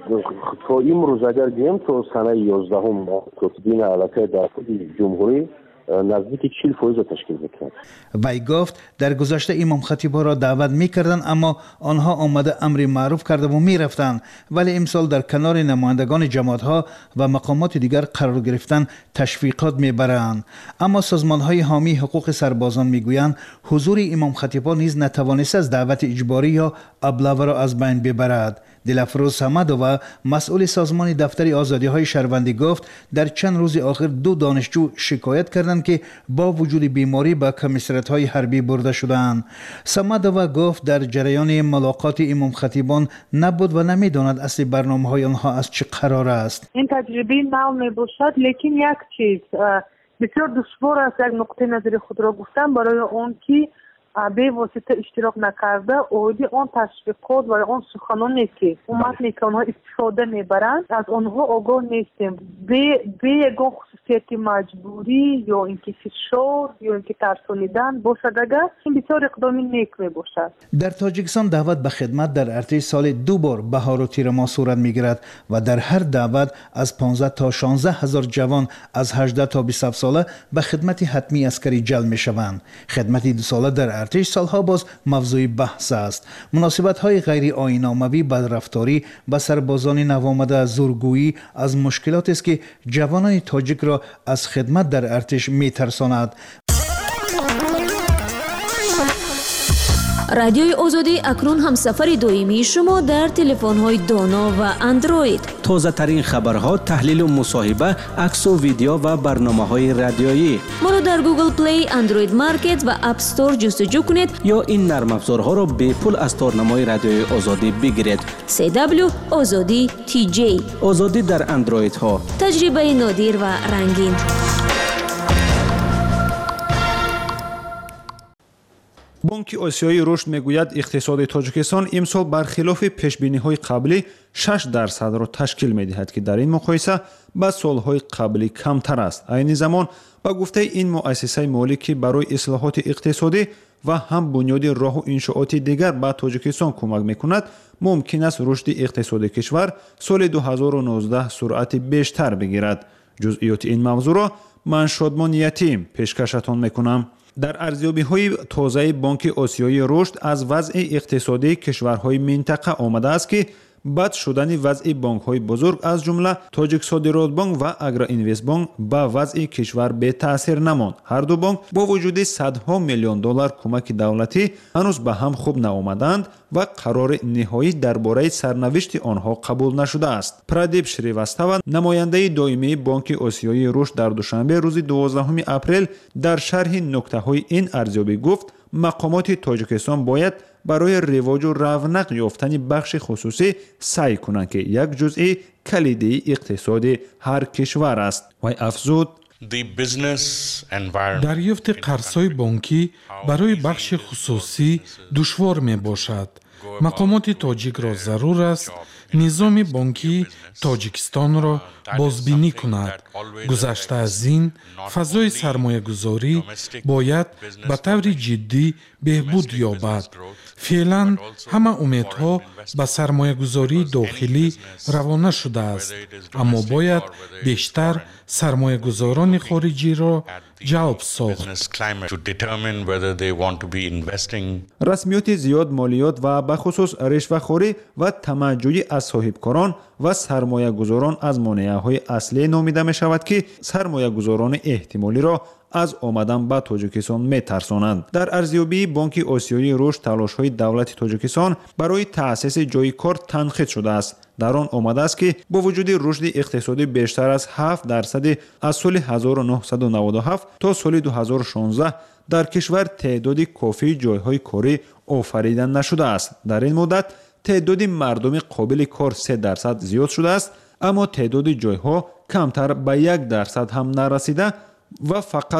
تا امروز اگر گیم تا سنه 11 تا دین علاقه در جمهوری نزدیک 40% تشکیل می‌کرد. وی گفت در گذشته امام خطیب‌ها را دعوت می‌کردند اما آنها آمده امر معروف کرده و می‌رفتند، ولی امسال در کنار نمایندگان جماعت‌ها و مقامات دیگر قرار گرفتن تشویقات می‌برند. اما سازمان‌های حامی حقوق سربازان می‌گویند حضور امام خطیب‌ها نیز نتوانسته از دعوت اجباری یا ابلاغ را از بین ببرد. دلفروز صمدووا مسئول سازمان دفتر آزادی‌های شهروندی گفت در چند روز آخر 2 دانشجو شکایت کردند که با وجود بیماری به کمیسریت‌های حربی برده شدند. صمدووا گفت در جریان ملاقات امام خطیبان نبود و نمی‌داند اصل برنامه‌های آنها از چه قرار است. این تجربه نو میباشد، لیکن یک چیز بسیار دشوار است یک نقطه نظر خود را گفتن برای اون که به واسطه اشتراک نکرده اودی اون تشویقات و اون سخنانی که متنی که اونها استفاده میبرند از اونها آگاه نیستیم. به یگان خصوصیت مجبوری یا اینکه فشار یا اینکه ترسانیدن باشد، اگر این بسیار اقدامی نیک میباشد. در تاجیکستان دعوت به خدمت در ارتش سال 2 بار بهار و تیر ماه صورت میگیرد و در هر دعوت از 15 تا 16 هزار جوان از 18 تا 27 ساله به خدمت حتمی عسکری جلب میشوند. خدمت 2 ساله در ارتش سالها باز موضوع بحث است. مناسبت‌های غیر آیین‌آمیزی بدرفتاری به سربازان نوآمده زورگویی از مشکلات است که جوانان تاجیک را از خدمت در ارتش می‌ترساند. رادیوی آزادی اکنون هم سفر دویمی شما در تلفن‌های دانا و اندروید. تازه ترین خبرها، تحلیل و مصاحبه، عکس و ویدیو و برنامه‌های رادیویی. ما را در گوگل پلی، اندروید مارکت و اپ استور جستجو کنید یا این نرم افزارها را به پول از تارنمای رادیوی آزادی بگیرید. CW آزادی TJ. آزادی در اندروید ها. تجربه نادر و رنگین. بانک آسیایی رشد میگوید اقتصاد تاجیکستان امسال برخلاف پیشبینی‌های قبلی 6% را تشکیل می‌دهد که در این مقایسه با سال‌های قبلی کمتر است. عین زمان با گفته این مؤسسه مالی که برای اصلاحات اقتصادی و هم بنیاد راه و انشاءات دیگر به تاجیکستان کمک می‌کند، ممکن است رشد اقتصادی کشور سال 2019 سرعت بیشتر بگیرد. جزئیات این موضوع را من شادمان یتیم پیشکشتان می‌کنم. در ارزیابی‌های تازه بانک آسیایی رشد از وضع اقتصادی کشورهای منطقه آمده است که بد شدن وضع بانک‌های بزرگ از جمله تاجیک صادرات بانک و اگرا اینوست بانک به وضع کشور به تاثیر نماند. هر دو بانک با وجود صدها میلیون دلار کمک دولتی هنوز به هم خوب نآمدند و قرار نهایی درباره سرنوشت آنها قبول نشده است. پرادیپ شریواستاوا نماینده دائمی بانک آسیایی رشد در دوشنبه روز 12 اپریل در شرح نکته‌های این ارزیابی گفت مقامات تاجیکستان باید برای رواج و رونق یافتن بخش خصوصی سعی کنند که یک جزء کلیدی اقتصادی هر کشور است. و افزود دریافت قرض‌های بانکی برای بخش خصوصی دشوار می باشد. مقامات تاجیک را ضرور است نظام بانکی تاجیکستان را بازبینی کند. گذشته از این فضای سرمایه گذاری باید به طور جدی بهبود یابد. فعلا همه امیدها به سرمایه گذاری داخلی روانه شده است، اما باید بیشتر سرمایه گذاران خارجی را جلب ساخت. رسمیات زیاد مالیات و بخصوص رشوه‌خوری و تمجید از صاحبکاران و سرمایه گذاران از مانعه‌های اصلی نامیده می شود که سرمایه گذاران احتمالی را از آمدن به تاجیکستان میترسانند. در ارزیابی بانک آسیایی رشد تلاش‌های دولت تاجیکستان برای تأسیس جای کار تنقید شده است. در آن آمده است که با وجود رشد اقتصادی بیشتر از 7% از سال 1997 تا سال 2016 در کشور تعداد کافی جایهای کاری آفریده نشده است. در این مدت تعداد مردم قابل کار 3% زیاد شده است، اما تعداد جایها کمتر به 1% هم نرسیده و فقط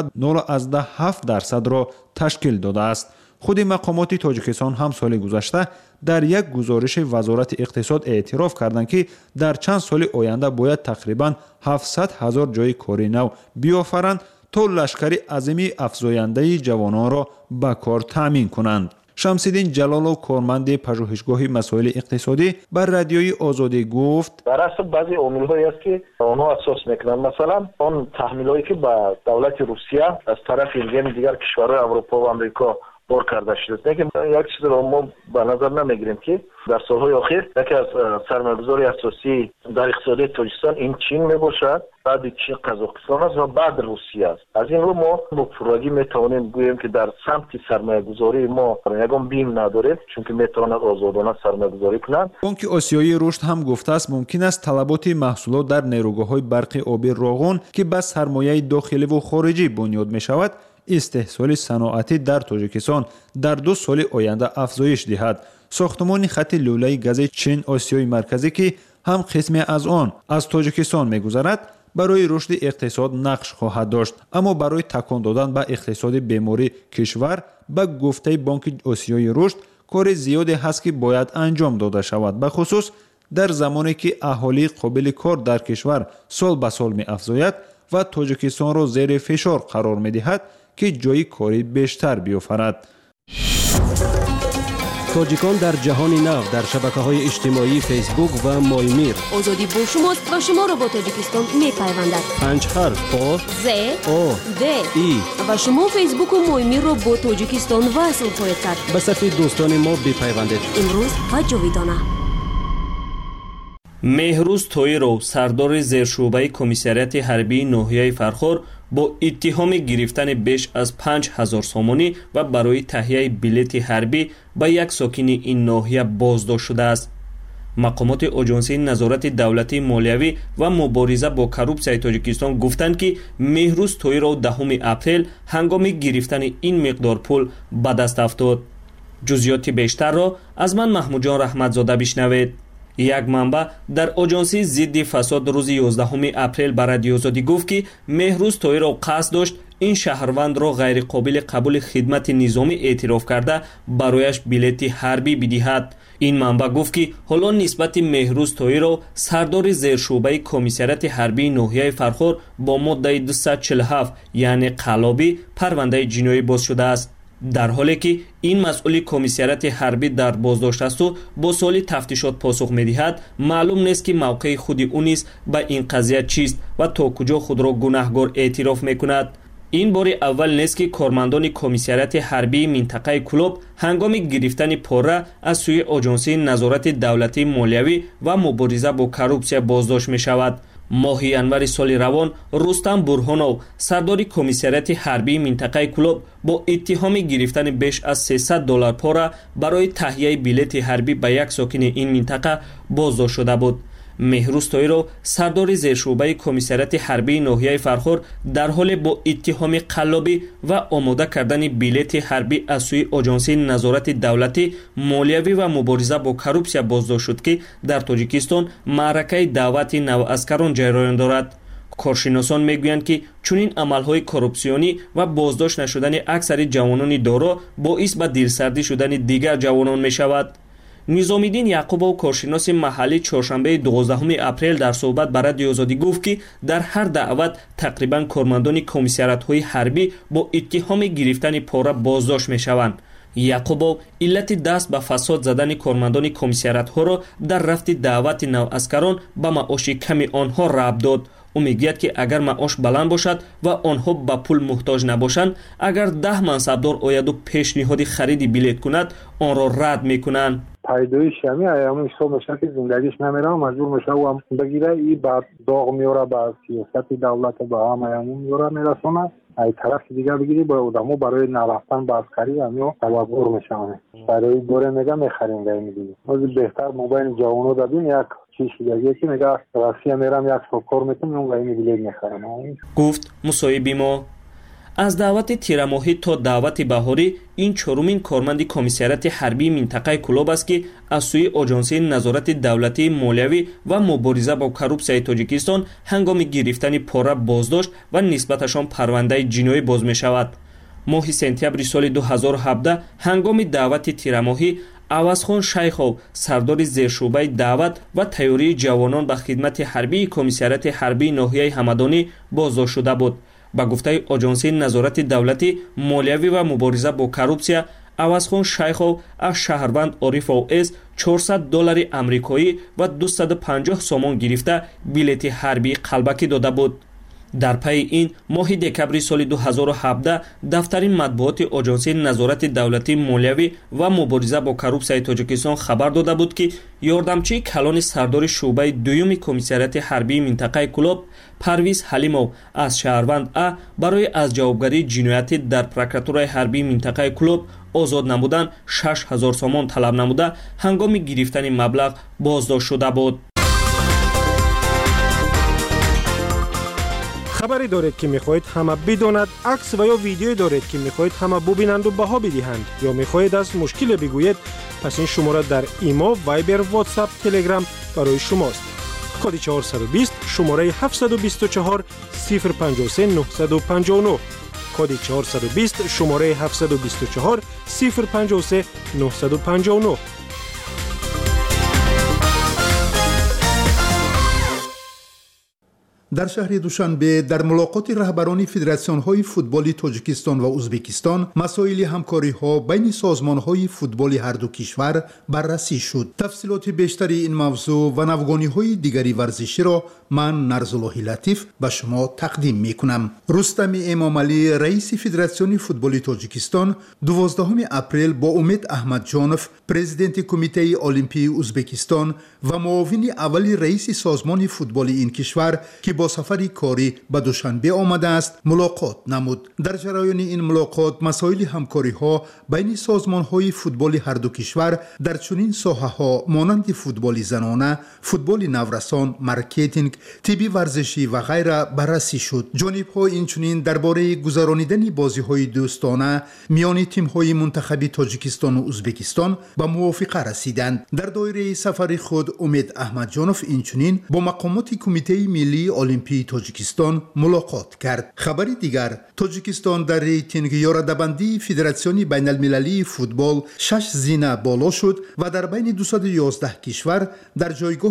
0.7% را تشکیل داده است. خود مقامات تاجیکستان هم سال گذشته در یک گزارش وزارت اقتصاد اعتراف کردند که در چند سال آینده باید تقریباً 700,000 جای کاری نو بیافرند تا لشکر عظیم افزاینده جوانان را به کار تامین کنند. شمس‌الدین جلالов کارمند پژوهشگاه مسائل اقتصادی بر رادیوی آزادی گفت در اصل بعضی عامل‌هایی است که آنها اساس میکنند. مثلا آن تحمیلایی که به دولت روسیه از طرف دیگر کشورهای اروپا و آمریکا بار کرده شده. یک چیز را ما به نظر نمیگیریم که در سالهای اخیر یکی از سرمایه‌گذاری اساسی در اقتصاد تاجیکستان این چین میباشد، بعد چین قزاقستان است و بعد روسیه است. از این رو ما با پررنگی میتوانیم گوییم که در سمت سرمایه‌گذاری ما یگان بیم نداریم، چون که میتواند آزادانه سرمایه‌گذاری کنند. بانک آسیایی رشد هم گفته است ممکن است طلبات محصولات در نیروگاه‌های برقی آبی راغون که به سرمایه داخلی و خارجی بنیاد میشود استحصال صنعتی در تاجیکستان در 2 سال آینده افزایش دهد. ساختمان خط لوله گاز چین آسیای مرکزی که هم قسمی از آن از تاجیکستان می‌گذرد برای رشد اقتصاد نقش خواهد داشت، اما برای تکان دادن به اقتصاد بیماری کشور به گفته بانک آسیای رشد کار زیادی هست که باید انجام داده شود، به خصوص در زمانی که اهالی قابل کار در کشور سال به سال می‌افزاید و تاجیکستان را زیر فشار قرار می‌دهد که جای کاری بیشتر بیافرد. تاجیکان در جهان نو در شبکه‌های اجتماعی فیسبوک و مایمیر. آزادی با شماست و شما را با تاجیکستان می‌پیوندد. 5 حرف آ ز او د ای و شما فیسبوک و مایمیر را با تاجیکستان وصل خواهید کرد. به صفحه دوستان ما بپیوندید. امروز و جاویدانه. مهروز تویرو سردار زیرشعبه کمیساریات حربی ناحیه فرخار با اتهام گرفتن بیش از 5,000 سامانی و برای تهیه بلیط حربی به یک ساکن این ناحیه بازداشت شده است. مقامات آژانسی نظارت دولتی مالیوی و مبارزه با کروپسیای تاجیکستان گفتند که مهروز تویرو 10 اپریل هنگام گرفتن این مقدار پول به دست افتاد. جزئیات بیشتر را از من محمود جان رحمتزاده بشنوید. یک منبع در آژانسی ضد فساد روز 11 اپریل به رادیو آزادی گفت که مهروز تویرو قصد داشت این شهروند را غیر قابل قبول خدمت نظامی اعتراف کرده برایش بلیط حربی بدهد. این منبع گفت که حالا نسبت مهروز تویرو سردار زیرشعبه کمیساریات حربی ناحیه فرخار با ماده 247 یعنی قلابی پرونده جنایی باز شده است، در حالی که این مسئول کمیساریات حربی در بازداشت است و با سوال تفتیشات پاسخ می‌دهد. معلوم نیست که موقع خود او نیز به این قضیه چیست و تا کجا خود را گناهکار اعتراف می‌کند. این بار اول نیست که کارمندان کمیساریات حربی منطقه کلوب هنگام گرفتن پاره از سوی آژانسی نظارت دولتی مالیوی و مبارزه با کروپسیا بازداشت می‌شود. ماه ینور سال روان رستم برهانوف سردار کمیساریات حربی منطقه کلوب با اتهام گرفتن بیش از $300 پاره برای تهیه بلیط حربی به یک ساکن این منطقه بازداشت شده بود. مهروز تویرو سردار زیرشعبه کمیساریات حربی ناحیه فرخار در حال با اتهام قلابی و آماده کردن بلیط حربی از سوی آژانسی نظارت دولتی مالیوی و مبارزه با کروپسیا بازداشت شد که در تاجیکستان معرکه دعوت نواسکران جریان دارد. کارشناسان میگویند که چنین عملهای کروپسیونی و بازداشت نشدن اکثر جوانان دارا باعث به دلسردی شدن دیگر جوانان می شود. نظامیدین یعقوبov کارشناس محلی چهارشنبه 12 اپریل در صحبت با رادیو آزادی گفت که در هر دعوت تقریبا کارمندان کمیساریات‌های حربی با اتهام گرفتن پاره بازداشت می‌شوند. یعقوبov علت دست به فساد زدن کارمندان کمیساریات‌ها را در رفت دعوت نواسکران به معاش کمی آنها ربط داد. او میگوید که اگر معاش بلند باشد و آنها به پول محتاج نباشند، اگر 10 منصبدار آید و پیشنهاد خرید بلیط کند آن را رد میکنند. پیدایش همی ایامش حساب میشه که زندگیش نمیره، مجبور میشه و هم بگیره. این بعد داغ میاره به سیاست دولت، به هم ایامون میاره میرسونه. ای طرف دیگه بگیری با آدمو برای نرفتن به عسکری همیا تبعور میشن برای دوره میگه میخریم میگیم از بهتر موبایل جوانو دادیم یک چیز دیگه که میگه راستی میرم یک کار میکنم اون وای میگیرم میخرم گفت مصاحبی ما. از دعوت تیرماهی تا دعوت بهاری این چهارمین کارمند کمیسریات حربی منطقه کلوب است که از سوی آژانسی نظارت دولتی مالیوی و مبارزه با کروپسیای تاجیکستان هنگام گرفتن پاره بازداشت و نسبتشان پرونده جنایی باز می شود. ماه سپتامبر سال 2017 هنگام دعوت تیرماهی عوضخان شیخов سردار زیرشعبه دعوت و تیاری جوانان به خدمت حربی کمیسریات حربی ناحیه همدانی بازداشت شده بود. با گفته آژانسی نظارت دولتی مالیوی و مبارزه با کروپسیا عوضخان شیخов از شهروند عارف اویس $400 آمریکایی و 250 سومون گرفته بلیط حربی قلبکی داده بود. در پی این ماه دکمبر سال 2017 دفتر مطبوعات آژانسی نظارت دولتی مالیوی و مبارزه با کروپسیای تاجیکستان خبر داده بود که یاردمچی کلان سردار شعبه دوم کمیسریات حربی منطقه کلوب پرویز حلیمov از شهروند ا برای از جوابگری جنایت در پروکراتورای حربی منطقه کلوب آزاد نمودن 6000 سومون طلب نموده هنگام گرفتن مبلغ بازداشت شده بود. خبری دارید که میخواهید همه بداند، عکس و یا ویدیویی دارید که میخواهید همه ببینند و بها بدهند یا میخواهید از مشکل بگویید، پس این شماره در ایما، وایبر، واتساپ، تلگرام برای شماست. کد 420 شماره 724 053 959 کد 420 شماره 724 053 959. در شهر دوشنبه در ملاقات رهبران فدراسیون‌های فوتبال تاجیکستان و ازبکستان مسائل همکاری‌ها بین سازمان‌های فوتبال هر دو کشور بررسی شد. تفصیلات بیشتری این موضوع و نوگانی‌های دیگری ورزشی را من نرزالله لطیف به شما تقدیم می‌کنم. رستم امامعلی رئیس فدراسیون فوتبال تاجیکستان 12 اپریل با امید احمدجانوف پرزیدنت کمیته المپی ازبکستان و معاون اول رئیس سازمان فوتبال این کشور که با سفری کاری به دوشنبه آمده است ملاقات نمود. در جریان این ملاقات مسائل همکاری‌ها بین سازمان‌های فوتبال هر دو کشور در چنین ساحه‌ها مانند فوتبال زنانه، فوتبال نورسان، مارکتینگ، تیبی ورزشی و غیره بررسی شد. جانب‌ها اینچنین درباره گذرانیدن بازی‌های دوستانه میان تیم‌های منتخب تاجیکستان و ازبکستان به موافقه رسیدند. در دایره سفر خود امید احمدجانوف اینچنین با مقامات کمیته ملی المپی تاجیکستان ملاقات کرد. خبری دیگر، تاجیکستان در ریتینگ یا رده‌بندی فدراسیون بین المللی فوتبال 6 زینه بالا شد و در بین 211 کشور در جایگاه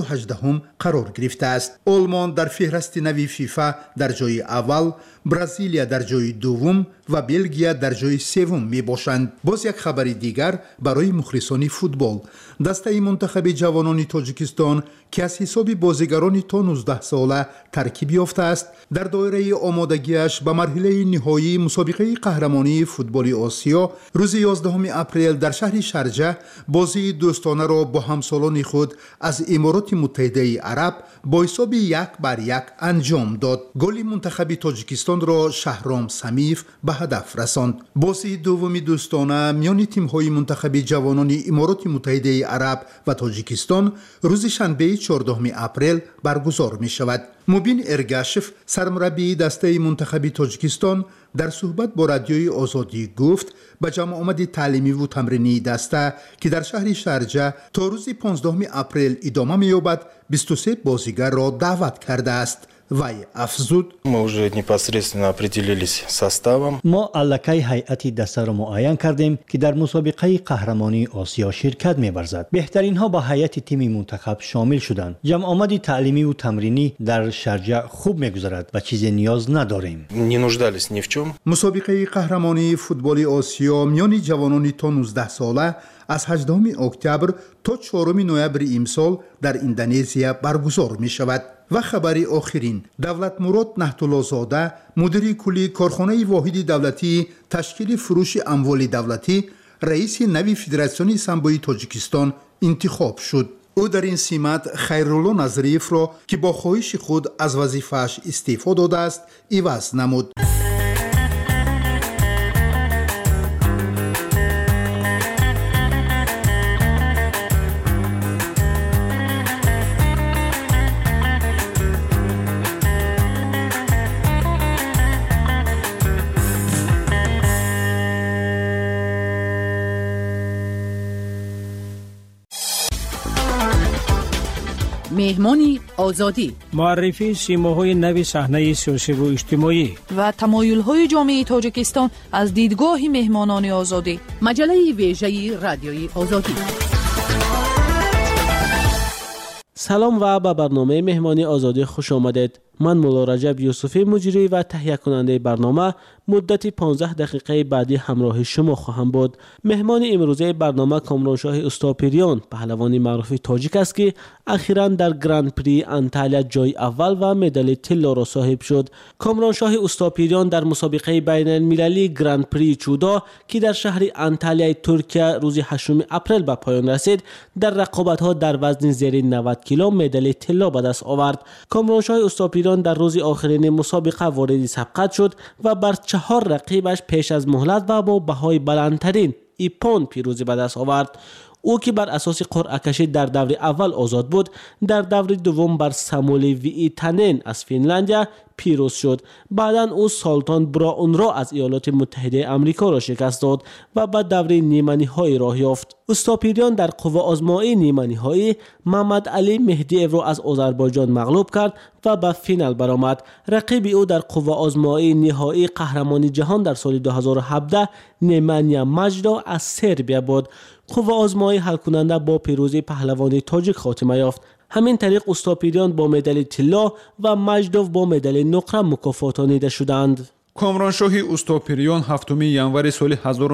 118 قرار گرفته است. آلمان در فهرست نوی فیفا در جای اول، برزیلیا در جای دوم و بلژیا در جای سوم می باشند. باز یک خبر دیگر برای مخلصان فوتبال، دسته منتخب جوانان تاجیکستان که از حساب بازیگران تا 19 ساله ترکیب یافته است در دایره آمادگیش به مرحله نهایی مسابقه قهرمانی فوتبال آسیا روز 11 اپریل در شهر شارجه بازی دوستانه را با همسالان خود از امارات متحده عرب با حساب 1-1 انجام داد. گل منتخب تاجیکستان را شهرام سمیف به هدف رساند. بازی دومی دوستانه میان تیم‌های منتخب جوانان امارات متحده عرب و تاجیکستان روز شنبه 14 اپریل برگزار می شود. مبین ارگاشف سرمربی دسته منتخب تاجیکستان در صحبت با رادیوی آزادی گفت به جمع آمد تعلیمی و تمرینی دسته که در شهر شارجه تا روز 15 اپریل ادامه می‌یابد 23 بازیگر را دعوت کرده است. وی افزود ما الکی هیئت دسته را معین کردیم که در مسابقه قهرمانی آسیا شرکت می‌ورزد. بهترین ها با هیئت تیم منتخب شامل شدند. جمع آمد تعلیمی و تمرینی در شارجه خوب می‌گذرد و چیزی نیاز نداریم. مسابقه قهرمانی فوتبال آسیا میان جوانان تا 19 ساله از 18 اکتبر تا 4 نوامبر امسال در اندونزیا برگزار می شود. و خبری آخرین، دولت مراد نهت‌الله زاده مدیر کلی کارخانه واحد دولتی تشکیل فروش اموال دولتی رئیس نوی فدراسیون سامبوی تاجیکستان انتخاب شد. او در این سمت خیرالله نظریف را که با خواهش خود از وظیفه‌اش استعفا داده است عوض نمود. مهمانی آزادی، معرفی سیماهای نوی صحنه سیاسی و اجتماعی و تمایل‌های جامعه تاجیکستان از دیدگاه مهمانان آزادی. مجله ویژه رادیوی آزادی. سلام و به برنامه مهمانی آزادی خوش آمدید. من مولا رجب یوسفی مجری و تهیه کننده برنامه مدت 15 دقیقه بعدی همراه شما خواهم بود. مهمان امروزه برنامه کامرانشاه استاپیریان، پهلوان معروف تاجیک است که اخیراً در گراند پری انتالیا جای اول و مدال طلا را صاحب شد. کامرانشاه استاپیریان در مسابقه بین المللی گراند پری چودا که در شهر انتالیا ترکیه روز 8 اپریل به پایان رسید، در رقابت‌ها در وزن زیر 90 کیلو مدال طلا به دست آورد. کامرانشاه استاپیریان در روز آخرین مسابقه وارد سبقت شد و بر 4 رقیبش پیش از مهلت و با بهای بلندترین ایپون پیروزی به دست آورد. او که بر اساس قرعه کشی در دور اول آزاد بود، در دور دوم بر ساموئل ویتانن از فنلاندیا پیروز شد. بعداً او سالتان براون را از ایالات متحده آمریکا را شکست داد و به دور نیمه‌نهایی راه یافت. استاپیریان در قوه آزمایی نیمه‌نهایی محمد علی مهدی‌او را از آذربایجان مغلوب کرد و به فینال برآمد. رقیب او در قوه آزمایی نهایی قهرمانی جهان در سال 2017 نیمانیا ماجدا از سربیا بود. قوه آزمایی حل کننده با پیروزی پهلوان تاجیک خاتمه یافت. همین طریق استاپیریان با مدال طلا و ماجدوف با مدال نقره مکافاتانیده شدند. کامرانشاهی استاپیریان 7 январи سال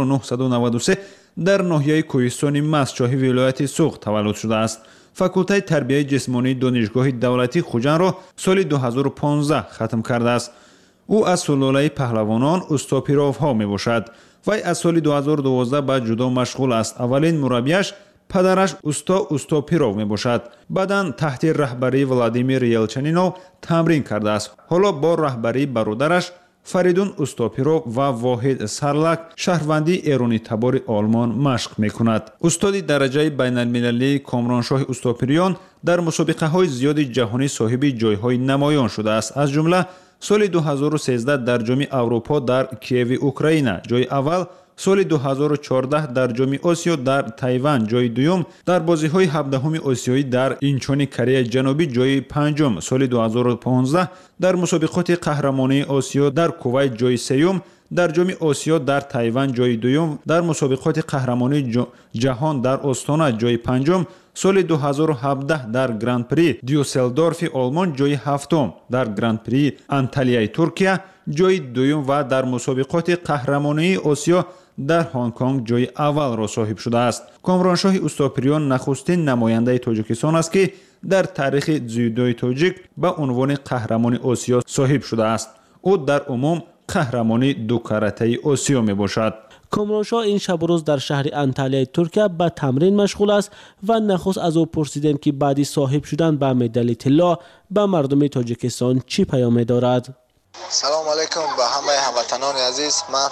1993 در ناحیه کوهستان مسچاهی ولایت سوغ تولد شده است. فاکولته تربیت جسمانی دانشگاه دولتی خوجند را سال 2015 ختم کرده است. او از سلاله پهلوانان استاپیروف ها می باشد. وی از سال 2012 به جودو مشغول است. اولین مربیش پدرش استاپیروف می باشد. بعداً تحت رهبری ولادیمیر یلچنینوف تمرین کرده است. حالا با رهبری برادرش فریدون استاپیروف و واحد سرلک شهروندی ایرانی تبار آلمان مشق می کند. استاد درجه بین المللی کامرانشاه استاپیریان در مسابقه های زیاد جهانی صاحب جایهای نمایان شده است. از جمله سال 2013 در جام اروپا در کیف اوکراین جای اول، سال 2014 در جام آسیا در تایوان جای دوم، در بازی‌های 17 آسیایی در اینچون کره جنوبی جای پنجم، سال 2015 در مسابقات قهرمانی آسیا در کویت جای سوم، در جام آسیا در تایوان جای دوم، در مسابقات قهرمانی جهان در استانا جای پنجم، سال 2017 در گراند پری دیوسلدورف آلمان جای هفتم، در گراند پری انتالیا ترکیه جای دوم و در مسابقات قهرمانی آسیا در هنگ کنگ جای اول را صاحب شده است. کامرانشاه استاپیریان نخستین نماینده تاجیکستان است که در تاریخ جودوی تاجیک به عنوان قهرمان آسیا صاحب شده است. او در عموم قهرمانی دو کاراته آسیا می باشد. کامرانشاه این شب و روز در شهر انتالیا ترکیه به تمرین مشغول است و نخست از او پرسیدیم که بعدی صاحب شدن به مدال طلا به مردم تاجیکستان چی پیام دارد. سلام علیکم به همه هموطنان عزیز. من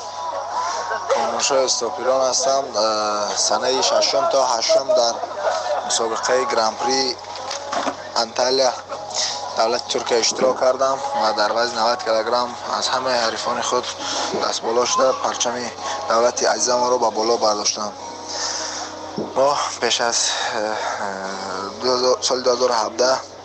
کامرانشاه استاپیریان هستم. سنه 6 تا 8 در مسابقه گراند پری انتالیا دولت ترکیه اشتراک کردم و در وزن 90 کیلوگرم از همه حریفان خود دست بالا شده پرچم دولت عزیزم را به بالا برداشتم. ما پیش از سال 2017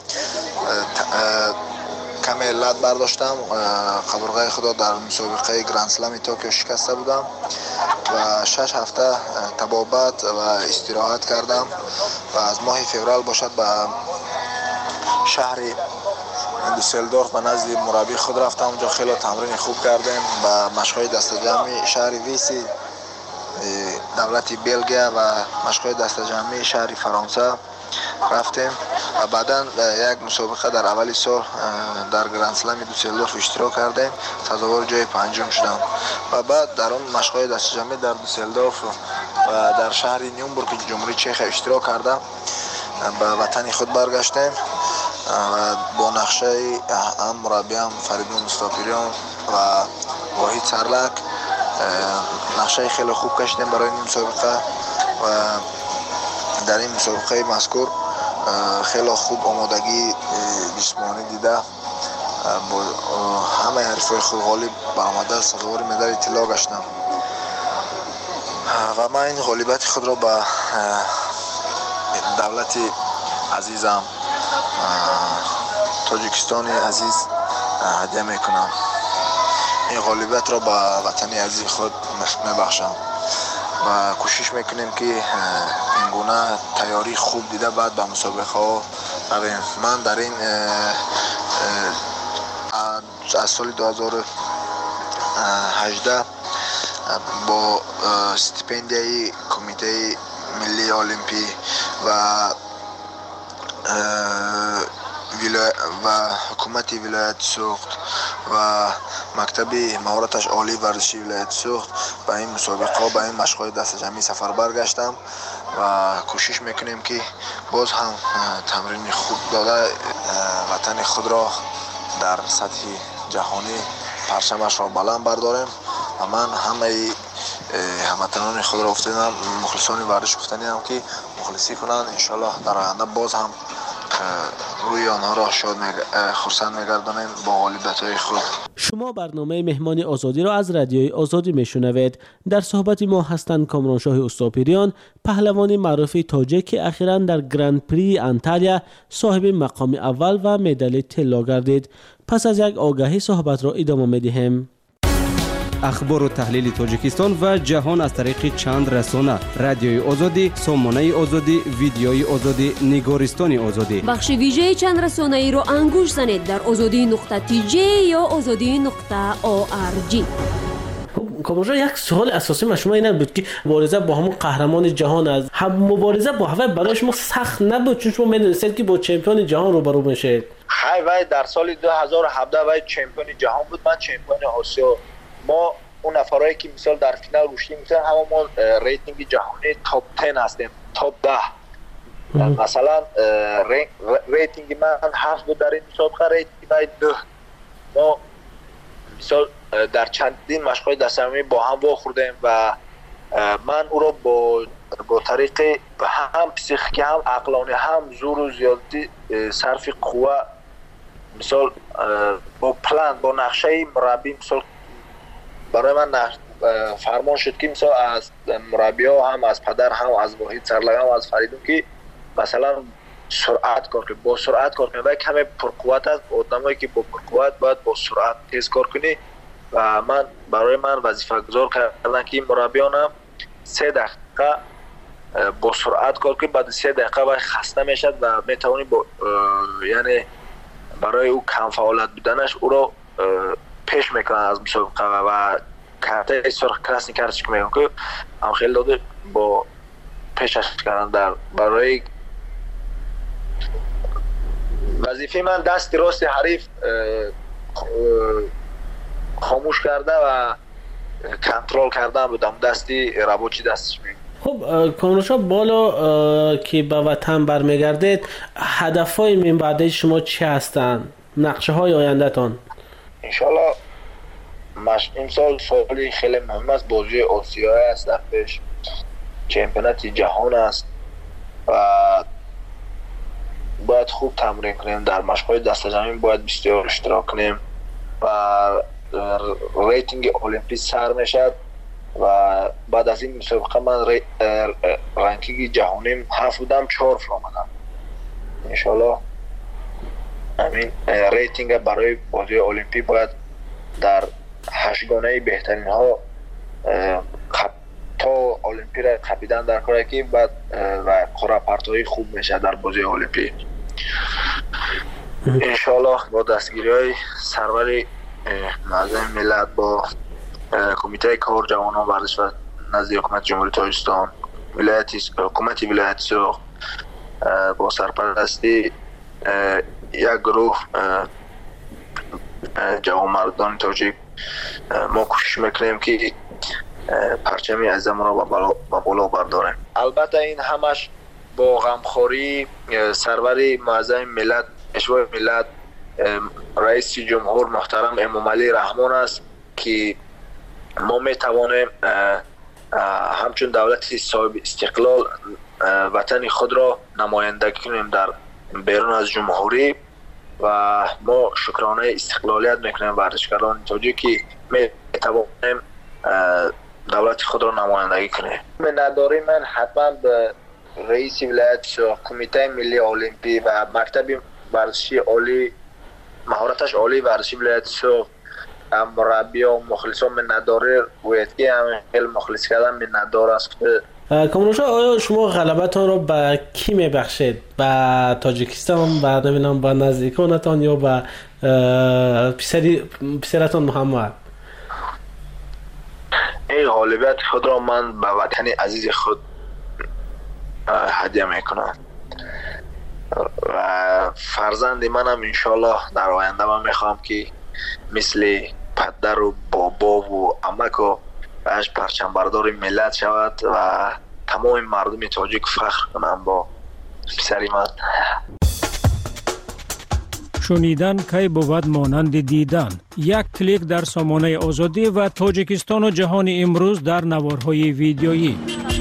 کم علت برداشتم. قبرغه خدا در مسابقه گراند اسلم توکیو شکسته بودم و 6 هفته تبابت و استراحت کردم و از ماه فوریه باشد به شهر دوسلدورف به نزد مربی خود رفتم. اونجا خیلی تمرین خوب کردیم و مشق‌های دست جمعی شهر ویسی دولت بلژیک و مشق‌های دست جمعی شهر فرانسه رفتیم و بعدا یک مسابقه در اولی سال در گراند اسلم دوسلدورف اشتراک کردیم. سزاوار جای پنجم شدم و بعد در اون مشق‌های دست جمعی در دوسلدورف و در شهر نیومبورگ جمهوری چک اشتراک کردم. به وطن خود برگشتیم و با نقشه هم مربیم فریدون استاپیریان و واحد سرلک نقشه خیلی خوب کشیدیم برای این مسابقه و در این مسابقه مذکور خیلی خوب آمادگی جسمانی دیده با همه حریفای خود غالب برآمده سزاوار مدال طلا گشتم و من این غالبیت خود را به دولت عزیزم تاجیکستان عزیز هدیه میکنم. این غالبیت را به وطن عزیز خود میبخشم و کوشش میکنیم که این گونه تیاری خوب دیده بعد به مسابقه ها رویم. من در این از سال 2018 با استیپندیای کمیته ملی المپی و حکومت ولایت سوخت و مکتب مهارتش عالی ورزشی ولایت سوخت به این مسابقه به این مشق‌های دست جمعی سفر برگشتم و کوشش میکنیم که باز هم تمرین خوب داده وطن خود را در سطح جهانی پرچمش را بلند برداریم و من همه هموطنان خود را افتادم مخلصان ورزش گفتنیم که مخلصی کنند. انشالله در آینده باز هم روی آنها را شاد خرسند میگردانیم با غالبیت‌های خود. شما برنامه مهمان آزادی را از رادیوی آزادی میشنوید. در صحبت ما هستند کامرانشاه استاپیریان، پهلوان معروف تاجیک که اخیراً در گرند پری انتالیا صاحب مقام اول و مدال طلا گردید. پس از یک آگهی صحبت را ادامه می‌دهیم. اخبار و تحلیل تاجیکستان و جهان از طریق چند رسانه: رادیوی آزادی، سامانه آزادی، ویدیوی آزادی، نگارستان آزادی. بخش ویژه چند رسانه‌ای را انگوش زنید در azadi.tj یا azadi.org. کامرانشاه، یک سوال اساسی من شما این بود که مبارزه با همون قهرمان جهان است. هم مبارزه با هوا برای شما سخت نبود چون شما می‌دونید که با چمپیون جهان روبرو میشید؟ وای در سال 2017 وای چمپیون جهان بود، من چمپیون آسیا. ما اون نفرایی که مثال در فینال گوشتی میتونن همه ما ریتینگ جهانی تاپ 10 هستیم، تاپ 10. مثلا ریتینگ من 7 بود در این مسابقه، ریتینگ من 9. ما مثال در چندین مشق‌های دست‌جمعی با هم واخوردیم و من او را با طریق هم پسیخیکی هم عقلانی هم زور و زیادتی صرف قوه مثال با پلان با نقشه مربی مثال برای من فرمان شد که مثلا از مربی ها هم از پدر هم از واحد سرلگان هم از فریدون که مثلا سرعت کار کنی، با سرعت کار کنی و کمی پرقوت است. آدمایی که با پرقوت باید با سرعت تیز کار کنی و برای من وظیفه گذار کردن که مربیان هم 3 دقیقه با سرعت کار کنی، بعد 3 دقیقه و خسته میشد و میتوانی یعنی برای او کم فعالیت بودنش او را پیش میکنن از مسابقه و کارت سرخ کراسنی کارتش که میگن که هم خیلی داده با پیشش کردن در برای وظیفه من دست راست حریف خاموش کرده و کنترل کردن بودم، دستی ربوچی دستش میگن. خب کامرانشاه، بالا که به وطن برمیگردید هدفهای من بعد شما چی هستند؟ نقشه های آینده تان؟ انشالله این سال سالی خیلی مهم است. بازی آسیایی است، در پیش چمپیونات جهان است و باید خوب تمرین کنیم. در مشق‌های دست جمعی باید بسیار اشتراک کنیم و ریتینگ المپی سر میشد و بعد از این مسابقه من رنکینگ جهانی 7 بودم 4 آمدم. انشالله همین ریتینگ برای بازی المپی باید در 8 گانه بهترین ها تا المپی را خپیدن در کاری که بعد و قرعه پرتایی خوب میشه در بازی المپی. انشالله با دستگیری های سرور معظم ملت با کمیته کار جوانان ورزش و نزد حکومت جمهوری تاجیکستان، حکومت ولایت سوخت با سرپرستی یک گروه جوانمردان تاجیک ما کوشش میکنیم که پرچم عزیزمون را به بالا برداریم. البته این همش با غمخواری سرور معظم ملت، اشوای ملت، رئیس جمهور محترم امام علی رحمان است که ما میتوانیم همچون دولت صاحب استقلال وطن خود را نمایندگی کنیم در بیرون از جمهوری و ما شکرانه استقلالیت میکنیم ورزشکاران تاجیک که میتوانیم دولت خود را نمایندگی کنیم. نداری من حتما به رئیس ولایت سوخ، کمیته ملی المپی و مکتب ورزشی عالی مهارتش عالی ورزشی ولایت سوخ، مربی و مخلصان منتداره ویتگی هم خیلی مخلص کردن منتدار است. کامران آیا شما غلبتان را به کی میبخشید؟ به تاجیکستان، به نمیدونم به نزدیکانتان یا به پسرتان محمد؟ این غالبیت خود را من به وطن عزیز خود هدیه میکنم و فرزند منم انشالله در آینده من میخوام که مثل پدر و بابا و عمک و باش پرچم بردار ملت شود و تمام مردم تاجیک فخر کنم با پسری من. شنیدن کی بود مانند دیدن. یک کلیک در سامانه آزادی و تاجیکستان و جهان امروز در نوارهای ویدیویی.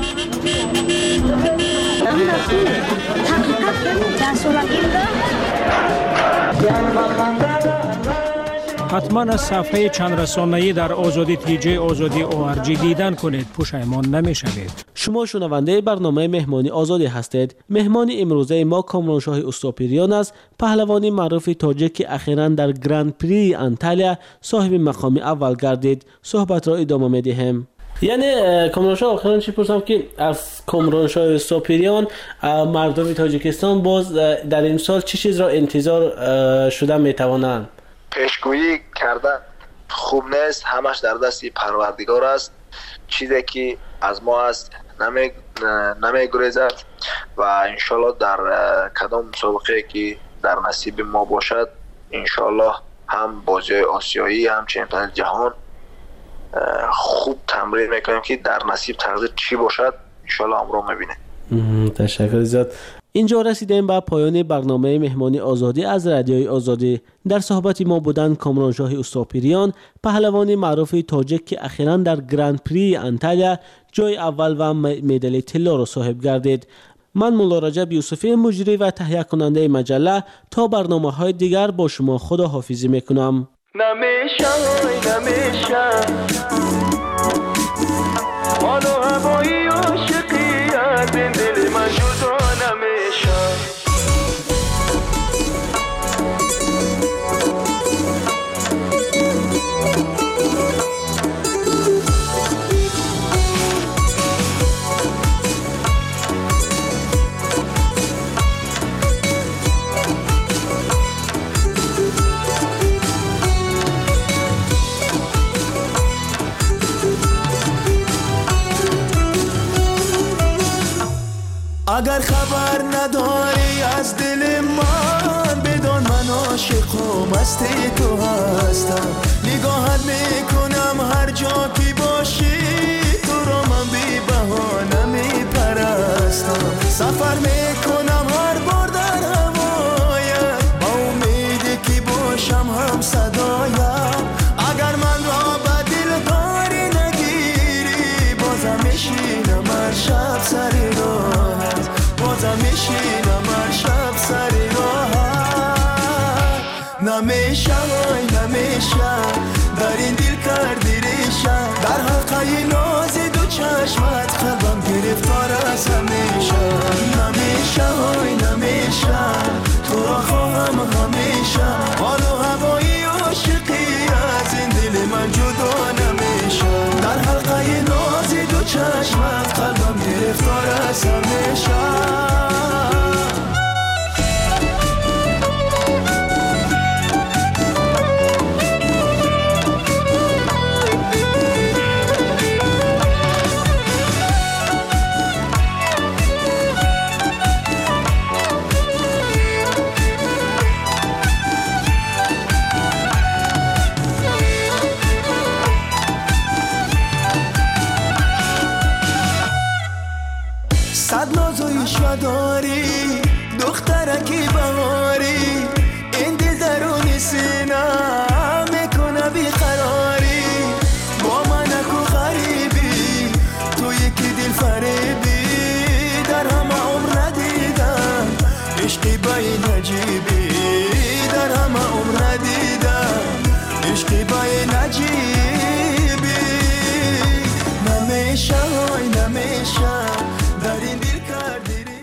حتما از صفحه چند رسانه‌ای در آزادی تیجی آزادی ORG دیدن کنید، پشیمان نمی‌شوید. شما شنونده برنامه مهمانی آزادی هستید. مهمان امروزه ما کامرانشاه استوپیریان است، پهلوانی معروف تاجیک که اخیراً در گرند پری انتالیا صاحب مقام اول گردید. صحبت را ادامه می‌دهیم. یعنی کامرانشاه آخران چی پرسم که از کامرانشاه استوپیریان مردم تاجیکستان باز در این سال چه چیز را انتظار شده میتوانند؟ پیشگویی کردن خوب نیست، همش در دست پروردگار است. چیزی که از ما است نمیگریزد و انشالله در کدام مسابقه که در نصیب ما باشد انشالله هم بازی آسیایی هم چمپیونات جهان خوب تمرین میکنیم که در نصیب تقدیر چی باشد انشالله امرو میبینه. تشکر زیاد. اینجا رسیدیم به پایان برنامه مهمانی آزادی از رادیوی آزادی. در صحبت ما بودند کامرانشاه استوپیریان، پهلوانی معروف تاجیک که اخیراً در گرند پری انتالیا جای اول و مدال طلا را صاحب گردید. من مولا رجب یوسفی مجری و تهیه کننده مجله تا برنامه‌های دیگر با شما خداحافظی میکنم. نمیشه حال و هوایی عاشقیت دل من جدا نمیشه. اگر خبر نداری از دل من بدان من عاشق و مست تو هستم. نگاهت میکنم هر جا که باشی، تو را من بی بهانه میپرستم. سفر میکنم هر بار در هوایت با امیدی که باشم هم صدایت. اگر من را به دل داری نگیری بازم میشینم هر شب سر راهت، بازم میشینم هر شب سر راهت. نمیشه در این دل کردی ریشه، در حلقه ناز دو چشمت قلبم گرفتار از همیشه. نمیشه تو را خواهم همیشه، حال و هوایی عاشقی از این دل من جدا نمیشه. در حلقه ناز دو چشمت قلبم گرفتار از همیشه. صد ناز و عشق داری دخترکی بهاری، این دل درون سینه میکنه بیقراری. با من اکو غریبی تو یکی دل فریبی، در همه عمر ندیدم عشقی با این عجیبی. در همه عمر ندیدم عشقی با این عجیبی. نمیشه در این دل کردی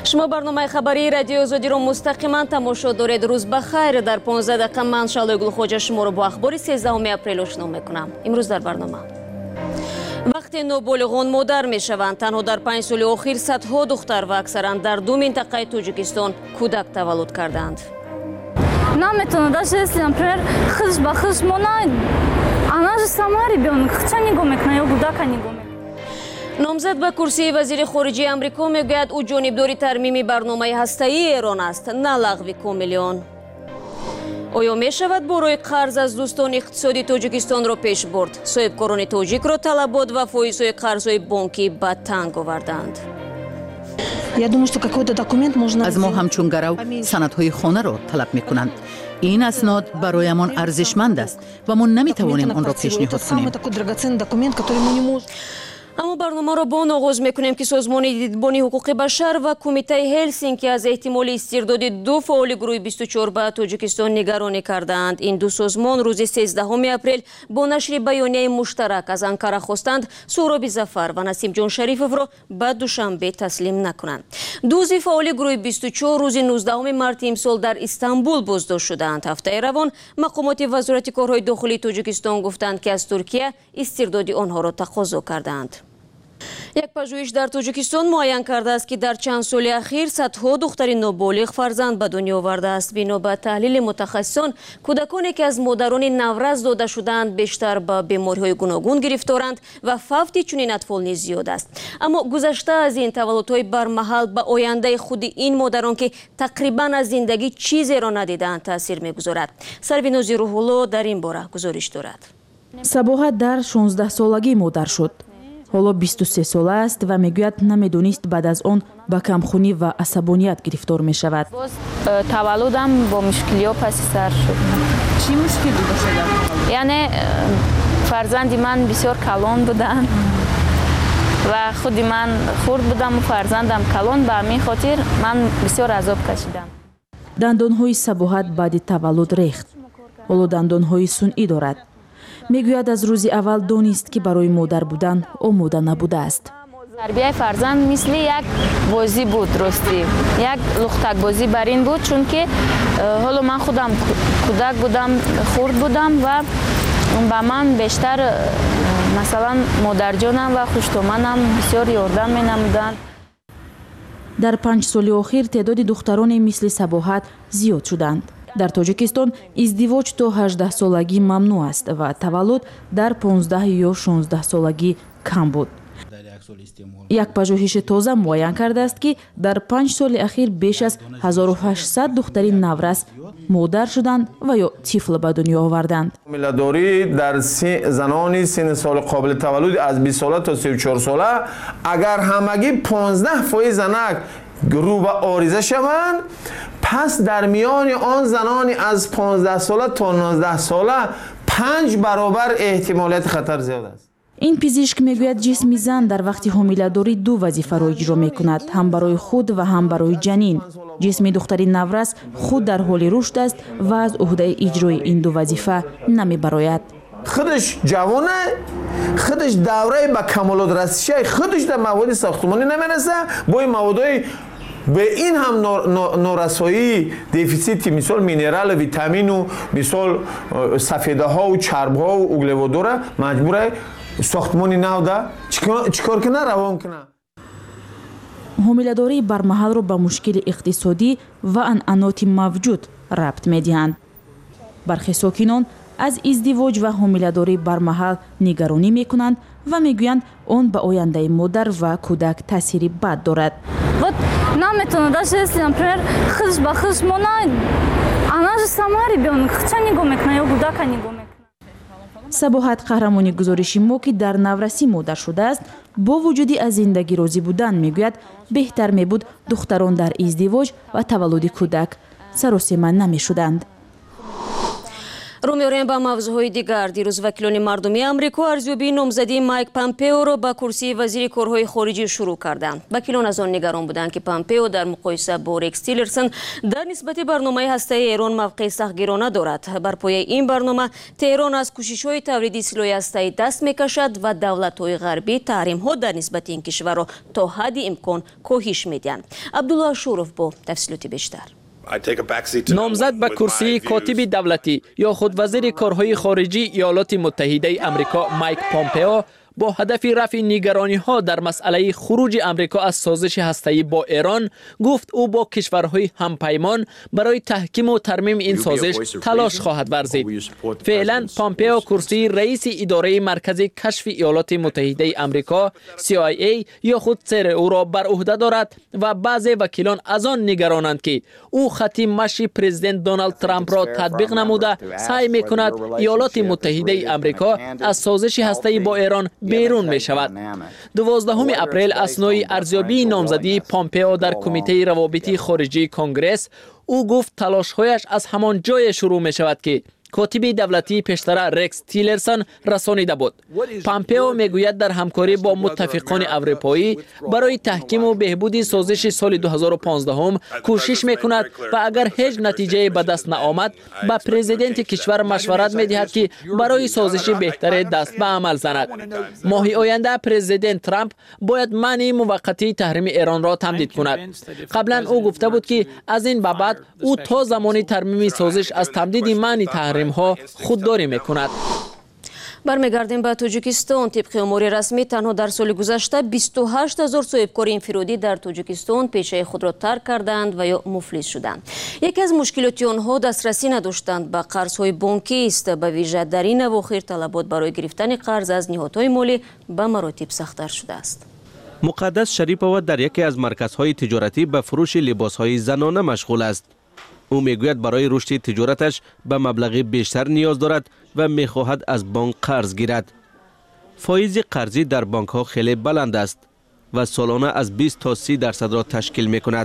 شما برنامه خبری رادیو آزادی رو مستقیما تماشا دارید. روز بخیر. در 15 دقیقه من شالوی خوجا شما رو با اخبار 13 اپریل آشنا میکنم. امروز در برنامه وقتی نوبالغان مادر میشوند، تنها در 5 سال اخیر صدها دختر و اکثرا در 2 منطقه تاجیکستان کودک تولد کردند. نمیتونه داشته است например خش با خش مونای она же сама ребенок хотя ниго میکنه یا کودک نگو میکنه. نامزد به کرسی وزیر خارجه امریکا میگوید او جانبدار ترمیم برنامه هسته‌ای ایران است، نه لغو کاملیان. آیا می شود برای قرض از دوستان اقتصادی تاجیکستان را پیش برد؟ صاحبکاران تاجیک را طلبات و فایزهای قرضهای بانکی به تنگ آوردند. از ما همچون گرو سندهای خانه را طلب می کنند. این اسناد برایمان ارزشمند است و ما نمی توانیم آن را پیشنهاد کنیم. اما برنامه را با آن آغاز میکنیم که سازمان دیدبانی حقوق بشر و کمیته هلسینکی از احتمال استرداد 2 فعال گروه 24 به تاجیکستان نگرانی کردند. این دو سازمان روز 13 اپریل با نشر بیانیه مشترک از انکره خواستند سهراب ظفر و نسیم جان شریفов را به دوشنبه تسلیم نکنند. دو فعال گروه 24 روز 19 مارت امسال در استانبول بازداشت شدند. هفته روان مقامات وزارت کارهای داخلی تاجیکستان گفتند که از ترکیه استرداد آنها را تقاضا کردند. یک پژوهش در تاجیکستان معین کرده است که در چند سال اخیر صدها دختر نابالغ فرزند به دنیا آورده است. بنا به تحلیل متخصصان، کودکانی که از مادران نورز داده شدند بیشتر به بیماری‌های گوناگون گرفتارند و فوت چنین اطفال نیز زیاد است. اما گذشته از این تولدهای برمحل به آینده خود این مادران که تقریبا از زندگی چیزی را ندیدند تاثیر می‌گذارد. سرویناز روح‌الله در این باره گزارش دارد. سباحت در 16 سالگی مادر شد. حالا 23 ساله است و میگوید نمیدونست بعد از آن به کمخونی و عصبانیت گرفتار می شود. تولدم با مشکلی‌ها پس سر شد. چی مشکلی داشت؟ یعنی فرزند من بسیار کلان بودن و خود من خرد بودم و فرزندم کلان، به همین خاطر من بسیار عذاب کشیدم. دندانهای سباحت بعد تولد ریخت. حالا دندانهای صنعی دارد. میگوید از روز اول دانست که برای مادر بودن آماده نبوده است. تربیت فرزند مثل یک بازی بود، راستی یک لختک بازی بر این بود، چون که حالا من خودم کودک بودم، خرد بودم و به من بیشتر مثلا مادر جانم و خوشتومنم بسیار یاردم می نمودند. در 5 سال اخیر تعداد دختران مثل سباحت زیاد شدند. در تاجیکستان ازدواج تا 18 سالگی ممنوع است و تولد در 15 یا 16 سالگی کم بود. یک پژوهش تازه معین کرده است که در 5 سال اخیر بیش از 1800 دختری نورس مادر شدند و یا طفل به دنیا آوردند. حامله‌داری در زنان سن سال قابل تولد از 20 ساله تا 34 ساله اگر همگی 15% زنک رو به عارضه شوند، پس در میان آن زنانی از 15 ساله تا 19 ساله 5 برابر احتمالیت خطر زیاد است. این پزشک میگوید جسم زن در وقت حامله‌داری 2 وظیفه را اجرا میکند، هم برای خود و هم برای جنین. جسم دختری نورس خود در حال رشد است و از عهده اجرای این 2 وظیفه نمیبراید. خودش جوانه، خودش دوره به کمالات رسیده، خودش در مواد ساختمانی نمیرسه، با این موادهای به این هم نارسایی دیفیسیت مثال مینرال ویتامین و مثال سفیده ها و چرب ها و اوگلوودورا مجبوره ساختمانی نوده چیکار کنه روان کنه. حامله‌داری برمحل را به مشکل اقتصادی و انعنات موجود ربط می‌دهند. برخی ساکنان از ازدواج و حامله‌داری برمحل نگرانی می‌کنند و می‌گویند آن به آینده مادر و کودک تأثیری بد دارد. Вот نمیتونه داشته است например خش با خش مونای она же сама ребенок хотя ниго میکنه یا کودک نگو میکنه. سباحت قهرمانی گزارش ما که در نورسی مادر شده است با وجودی از زندگی راضی بودن میگوید بهتر میبود دختران در ازدواج و تولد کودک سراسیمه نمیشدند. رو می‌آوریم با موضوعهای دیگر. دیروز وکیلان مردمی آمریکا ارزیابی نامزدی مایک پامپئو را به کرسی وزیر کارهای خارجی شروع کردند. وکیلان از آن نگران بودند که پامپئو در مقایسه با رکس تیلرسون در نسبت برنامه هسته‌ای ایران موقع سختگیرانه دارد. بر پایه این برنامه تهران از کوشش‌های تولید سلاح هسته‌ای دست می‌کشد و دولت‌های غربی تحریم‌ها در نسبت این کشور را تا حد امکان کاهش می‌دهند. عبدالله شورف با تفصیلات بیشتر. نامزد به کرسی کاتب دولتی یا خود وزیر کارهای خارجی ایالات متحده آمریکا مایک پامپئو با هدف رفع نگرانی‌ها در مسئله خروج آمریکا از سازش هسته‌ای با ایران گفت او با کشورهای همپیمان برای تحکیم و ترمیم این سازش تلاش خواهد ورزید. فعلا پامپئو کرسی رئیس اداره مرکز کشف ایالات متحده آمریکا CIA یا خود CRU را بر عهده دارد و بعضی وکیلان از آن نگرانند که او خط مشی پرزیدنت دونالد ترامپ را تطبیق نموده سعی می‌کند ایالات متحده آمریکا از سازش هسته‌ای با ایران بیرون می شود. 12 اپریل اثنای ارزیابی نامزدی پامپئو در کمیته روابط خارجی کنگره او گفت تلاش‌هایش از همان جای شروع می شود که کاتب دولتی پیشتر رکس تیلرسون رسانیده بود. پامپئو میگوید در همکاری با متفقان اروپایی برای تحکیم و بهبود سازش سال 2015 کوشش میکند و اگر هیچ نتیجه به دست نآمد به پرزیدنت کشور مشورت میدهد که برای سازش بهتر دست به عمل زند. ماه آینده پرزیدنت ترامپ باید منع موقتی تحریم ایران را تمدید کند. قبلا او گفته بود که از این به بعد او تا زمان ترمیم سازش از تمدید منع تحریم ها خودداری میکند. برمیگردیم به تاجیکستان. طبق امور رسمی تنها در سال گذشته 28,000 صاحبکار انفرادی در تاجیکستان پیشه خود را ترک کردند و یا مفلس شدند. یکی از مشکلات آنها دسترسی نداشتند به قرضهای بانکی است. به ویژه در این اواخر طلبات برای گرفتن قرض از نهادهای مالی به مراتب سخت‌تر شده است. مقدس شریپова در یکی از مرکزهای تجارتی به فروش لباسهای زنانه مشغول است. او میگوید برای رشد تجارتش به مبلغ بیشتر نیاز دارد و میخواهد از بانک قرض گیرد. فایز قرضی در بانک ها خیلی بلند است و سالانه از 20 تا 30% را تشکیل میکند.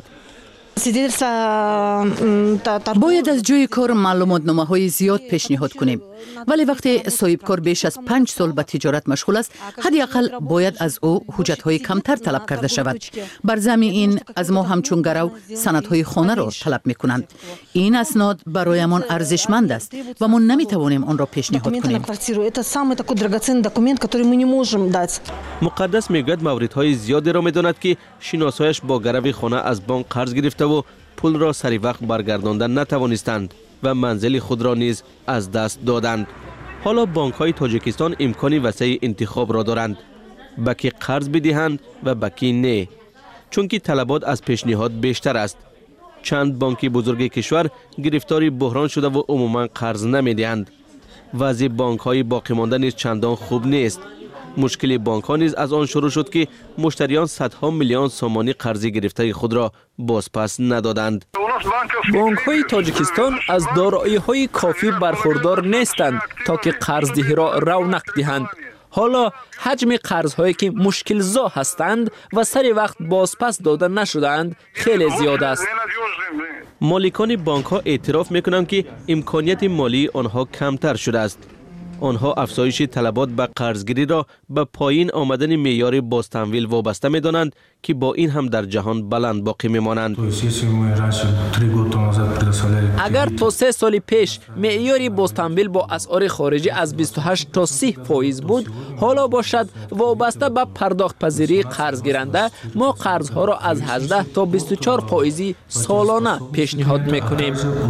باید از جای کار معلوماتنامه های زیاد پیشنهاد کنیم، ولی وقتی صاحبکار بیش از 5 سال به تجارت مشغول است حداقل باید از او حجت های کمتر طلب کرده شود. بر ضمن این از ما همچون گرو سندهای خانه را طلب می کنند. این اسناد برایمان ارزشمند است و ما نمی توانیم آن را پیشنهاد کنیم. مقدس میگوید موردهای زیادی را میداند که شناسایش با گرو خانه از بانک قرض گرفته و پول را سری وقت برگرداندن نتوانستند و منزل خود را نیز از دست دادند. حالا بانک های تاجیکستان امکانی وسیع انتخاب را دارند، به کی قرض بدهند و به کی نه، چون که طلبات از پیشنهاد بیشتر است. چند بانک بزرگ کشور گرفتار بحران شده و عموما قرض نمیدهند. وضع بانک های باقی مانده نیز چندان خوب نیست. مشکل بانک ها نیز از آن شروع شد که مشتریان صدها میلیون سومانی قرض گرفته خود را بازپس ندادند. بانک های تاجیکستان از دارایی های کافی برخوردار نیستند تا که قرضدهی را رونق دهند. حالا حجم قرضهایی که مشکل زا هستند و سری وقت بازپس داده نشدند خیلی زیاد است. مالکان بانک ها اعتراف میکنند که امکانیت مالی آنها کمتر شده است. آنها افزایش طلبات به قرضگیری را به پایین آمدن معیار بازتمویل وابسته می‌دانند که با این هم در جهان بلند باقی می‌مانند. اگر تا 3 سال پیش معیار بازتمویل با اسعار خارجی از 28 تا 30% بود، حالا باشد وابسته به پرداخت پذیری قرض گیرنده ما قرضها را از 18 تا 24% سالانه پیشنهاد می‌کنیم.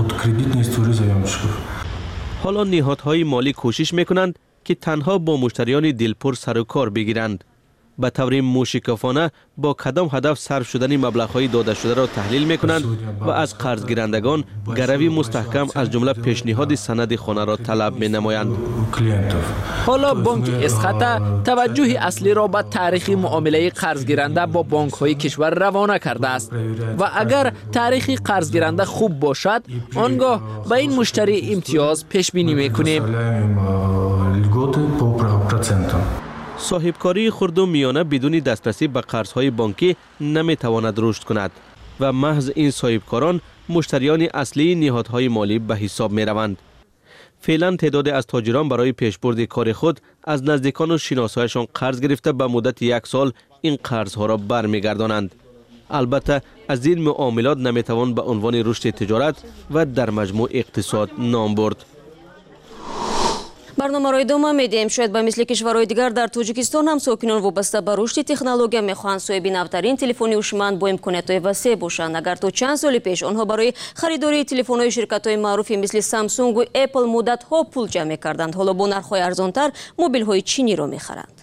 حالا نهادهای مالی کوشش میکنند که تنها با مشتریان دلپر سر و کار بگیرند. به طور موشکافانه با کدام هدف صرف شدن مبلغ‌های داده شده را تحلیل میکنند و از قرض گیرندگان گروی مستحکم از جمله پیشنهاد سند خانه را طلب مینمایند. حالا بانک اسخطه توجه اصلی را به تاریخ معامله قرض گیرنده با بانک های کشور روانه کرده است و اگر تاریخ قرض گیرنده خوب باشد آنگاه به این مشتری امتیاز پیش بینی میکنیم. صاحبکاری خرد و میانه بدون دسترسی به قرضهای بانکی نمیتواند رشد کند و محض این صاحبکاران مشتریان اصلی نهادهای مالی به حساب می روند. فعلا تعداد از تاجران برای پیشبرد کار خود از نزدیکان و شناسایشان قرض گرفته به مدت 1 سال این قرضها را برمیگردانند. البته از این معاملات نمیتوان به عنوان رشد تجارت و در مجموع اقتصاد نام برد. برنامه ادامه میدیم. شاید به مثل کشورهای دیگر در تاجیکستان هم ساکنان وابسته به رشد تکنولوژی میخواهند صاحب نوترین تلفن هوشمند با امکانیت‌های وسیع باشند. اگر تا چند سال پیش آنها برای خریداری تلفن‌های شرکت‌های معروفی مثل سامسونگ و اپل مدت‌ها پول جمع می‌کردند، حالا با نرخ‌های ارزان‌تر موبایل‌های چینی را می‌خرند.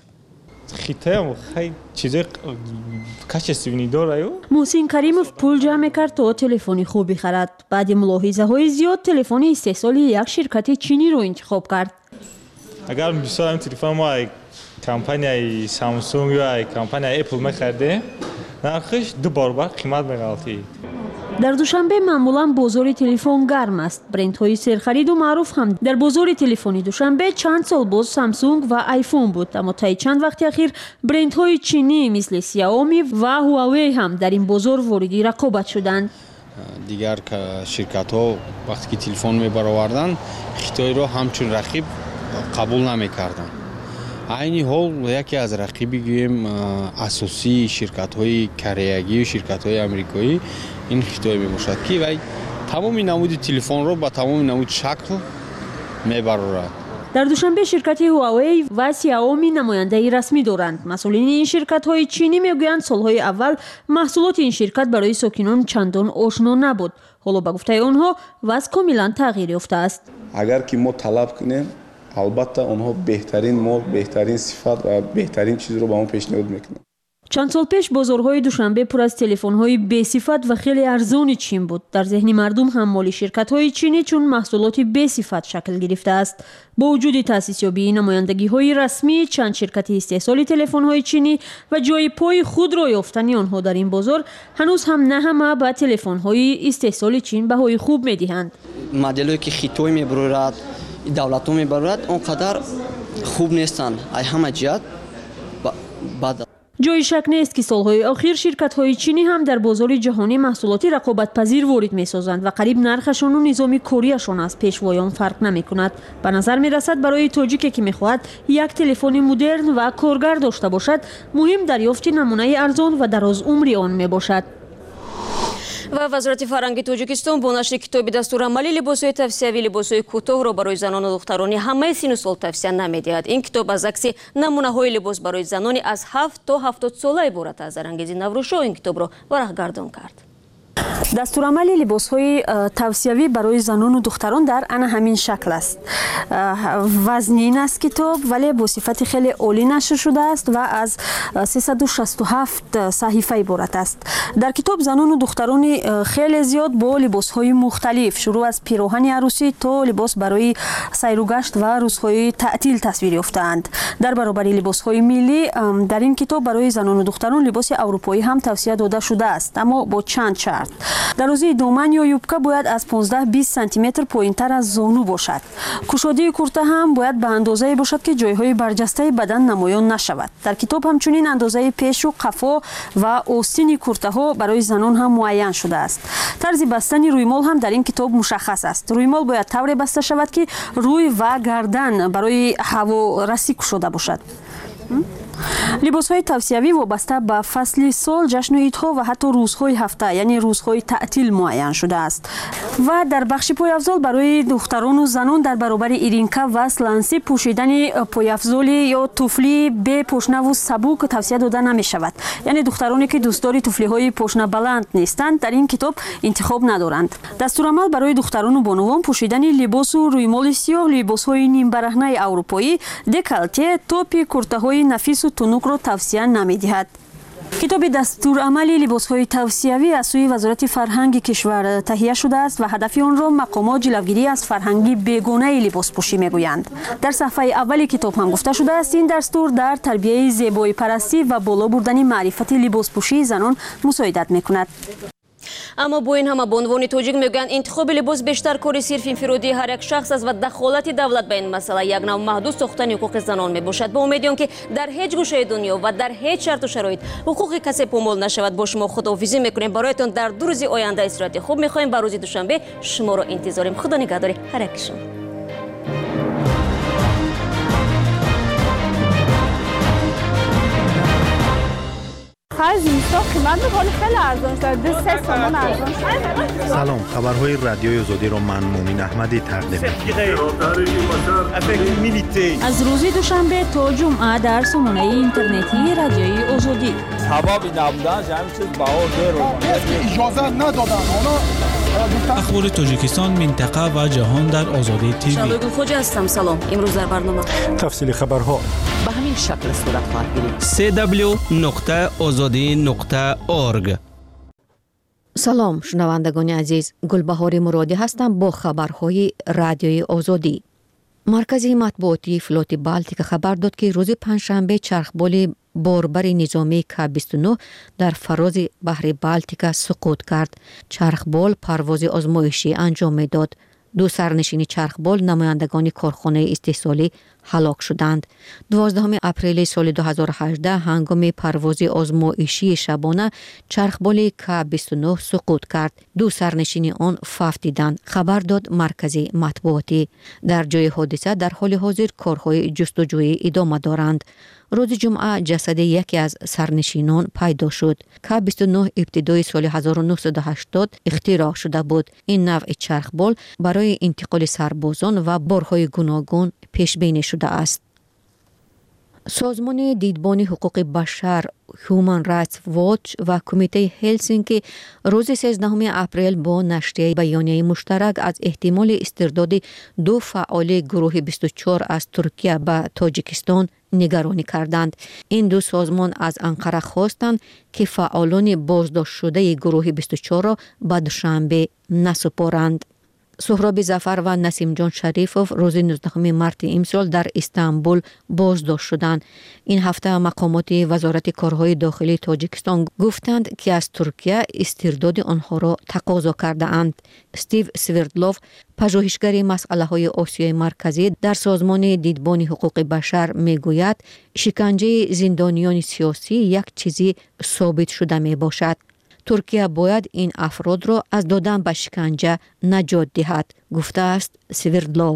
محسن کریمов پول جمع کرد تا تلفنی خوب بخرد. بعد ملاحظه‌های زیاد تلفن استحصال یک شرکت چینی را انتخاب کرد. اگر مثلا تلفن ما کمپانی سامسونگ یا کمپانی اپل می‌خریدیم، نرخش 2 برابر قیمت می‌گالتید. در دوشنبه معمولا بازار تلفن گرم است. برندهای سرخرید و معروف هم در بازار تلفنی دوشنبه چند سال باز سامسونگ و آیفون بود، اما تا چند وقت اخیر برندهای چینی مثل سیائومی و هواوی هم در این بازار وارد رقابت شدند. دیگر شرکت‌ها وقتی که تلفن می‌برآوردند، خیتای را همچون رقیب قبول نمی‌کردند. عین حال یکی از رقیبی گویم اساسی شرکت‌های کره‌ای و شرکت‌های آمریکایی این خیتای میباشد که وای تمام نمود تلفن رو با تمام نمود شکل میبرد. در دوشنبه شرکت هواوی و سیائومی نماینده رسمی دارند. مسئولین این شرکت‌های چینی میگویند سالهای اول محصولات این شرکت برای ساکنان چندان آشنا نبود. حالا به گفته آنها وضع کاملا تغییر یافته است. اگر که ما طلب کنیم البته آنها بهترین مال، بهترین صفت و بهترین چیز رو به ما پیشنهاد میکنند. چند سال پیش بازارهای دوشنبه پر از تلفن‌های بی‌صفت و خیلی ارزان چین بود. در ذهن مردم حمال شرکت‌های چینی چون محصولات بی‌صفت شکل گرفته است. با وجود تأسیس‌یابی نمایندگی‌های رسمی چند شرکت استحصال تلفن‌های چینی و جای پای خود را یافتن آنها در این بازار، هنوز هم نه همه به تلفن‌های استحصال چین بهای خوب می‌دهند. مدل‌هایی که خیتوی می‌برد، دولت‌ها می‌برد، اونقدر خوب نیستند. ای همه جهت بعد جای شک نیست که سالهای اخیر شرکت‌های چینی هم در بازار جهانی محصولات رقابت پذیر وارد می‌سازند و قریب نرخشان و نظام کاریشان از پیشوایان فرق نمی‌کند. به نظر می‌رسد برای تاجیکی که می‌خواهد یک تلفن مدرن و کارگر داشته باشد، مهم دریافت نمونه ارزان و دراز عمری آن می‌باشد. و وزارت فرهنگ تاجیکستان با نشر کتاب دستورالعملی لباس‌های توصیوی لباس‌های کوتاه را برای زنان و دختران همه سن و سال توصیه نمی‌دهد. این کتاب از عکس نمونه‌های لباس برای زنان از 7 تا 70 ساله عبارت است. زرانگیز نوروشو این کتاب را ورق‌گردان کرد. دستورالعمل لباس‌های توصیوی برای زنان و دختران در همین شکل است. وزنین است کتاب ولی با صفت خیلی عالی نشر شده است و از 367 صحیفه عبارت است. در کتاب زنان و دختران خیلی زیاد با لباس‌های مختلف شروع از پیراهن عروسی تا لباس برای سیر و گشت و روزهای تعطیل تصویر یافته‌اند. در برابر لباس‌های ملی در این کتاب برای زنان و دختران لباس اروپایی هم توصیه داده شده است، اما با چند شرط. درازی دامن یا یوبکه باید از 15-20 سانتی متر پایین‌تر از زانو باشد. کشاده کرته هم باید به اندازه‌ای باشد که جای‌های برجسته بدن نمایان نشود. در کتاب همچنین اندازه پیش و قفا و آستین کرته‌ها برای زنان هم معین شده است. طرز بستن رویمال هم در این کتاب مشخص است. رویمال باید طوری بسته شود که روی و گردن برای هوا رسی گشوده باشد. لباس‌های توصیوی وابسته به فصل سال، جشن و عیدها و حتی روزهای هفته یعنی روزهای تعطیل معین شده است. و در بخش پایافزال برای دختران و زنان در برابر ایرینکه و لنسی پوشیدن پایافزالی یا توفلی به پشنه و سبک توصیه داده نمی شود. یعنی دخترانی که دوستدار توفلی‌های پشنه بلند نیستند در این کتاب انتخاب ندارند. دستورالعمل برای دختران و بانوان پوشیدن لباس و رویمال سیاه، لباس‌های نیم برهنه اروپایی، دکالته، توپ، کرته‌های نفیس و تنوک را توصیه نمی‌دهد. کتاب دستورالعمل لباس‌های توصیوی از سوی وزارت فرهنگ کشور تهیه شده است و هدف آن را مقامات جلوگیری از فرهنگی بیگانه لباسپوشی میگویند. در صفحه اول کتاب هم گفته شده است این دستور در تربیت زیبایی پرستی و بالا بردن معرفت لباسپوشی زنان مساعدت می‌کند. اما با این همه بانوان تاجیک میگویند انتخاب لباس بیشتر کاری صرف انفرادی هر یک شخص است و دخالت دولت به این مسئله یک نوع محدود ساختن حقوق زنان میباشد. با امید که در هیچ گوشه دنیا و در هیچ شرط و شرایط حقوق کسی پامال نشود با شما خداحافظی میکنیم. برایتان در 2 روز آینده استراحت خوب میخواهیم. بر روز دوشنبه شما را انتظاریم. خدا نگهدار هر یک شما. آخر زمستان قیمت میکنه خیلی ارزان شده 3 سومون ارزان شده. سلام، خبرهای رادیوی آزادی را من مومین احمدی تقدیم می‌کنم. از روز دوشنبه تا جمعه در سامانه اینترنتی رادیوی آزادی. حبابی نبودن همین چیز بهار اجازه ندادن. اخبار تاجیکستان، منطقه و جهان در آزادی تیوی. شادوگل خوجا هستم. سلام. امروز در برنامه تفصیل خبرها به همین شکل صورت خواهد گرفت. www.azadi.org. سلام شنوندگان عزیز، گلبهار مرادی هستم با خبرهای رادیوی آزادی. مرکزی مطبوعاتی فلوت بالتیک خبر داد که روز پنجشنبه چرخبال باربر نظامی K-29 در فراز بحر بالتیک سقوط کرد. چرخبال پرواز آزمایشی انجام داد. 2 سرنشین چرخبال نمایندگان کارخانه استحصالی هلاک شدند. 12 اپریل سال 2018 هنگام پرواز آزمایشی شبانه چرخبال K-29 سقوط کرد. 2 سرنشین آن فوتیدند. خبر داد مرکزی مطبوعاتی. در جای حادثه در حال حاضر کارهای جستجویی ادامه دارند. روز جمعه جسد یکی از سرنشینان پیدا شد. K-29 ابتدای سال 1980 اختراع شده بود. این نوع چرخبال برای انتقال سربازان و بارهای گوناگون پیش بینی شده است. سازمان دیدبان حقوق بشر هیومن رایتس واچ و کمیته هلسینکی روز 13 اپریل با نشریه بیانیه مشترک از احتمال استرداد 2 فعال گروه 24 از ترکیه به تاجیکستان نگرانی کردند. این 2 سازمان از انقره خواستند که فعالان بازداشت شده گروه 24 را به دوشنبه نسپارند. سهراب ظفر و نسیم جان شریفوف روز 19 مارس امسال در استانبول بازداشت شدند. این هفته مقامات وزارت کارهای داخلی تاجیکستان گفتند که از ترکیه استرداد آنها را تقاضا کرده اند. استیو سویردلوف، پژوهشگر مسئله های آسیای مرکزی در سازمان دیدبان حقوق بشر میگوید شکنجه زندانیان سیاسی یک چیزی ثابت شده می باشد. ترکیه باید این افراد را از دادن به شکنجه نجات دهد، گفته است سویردلوف.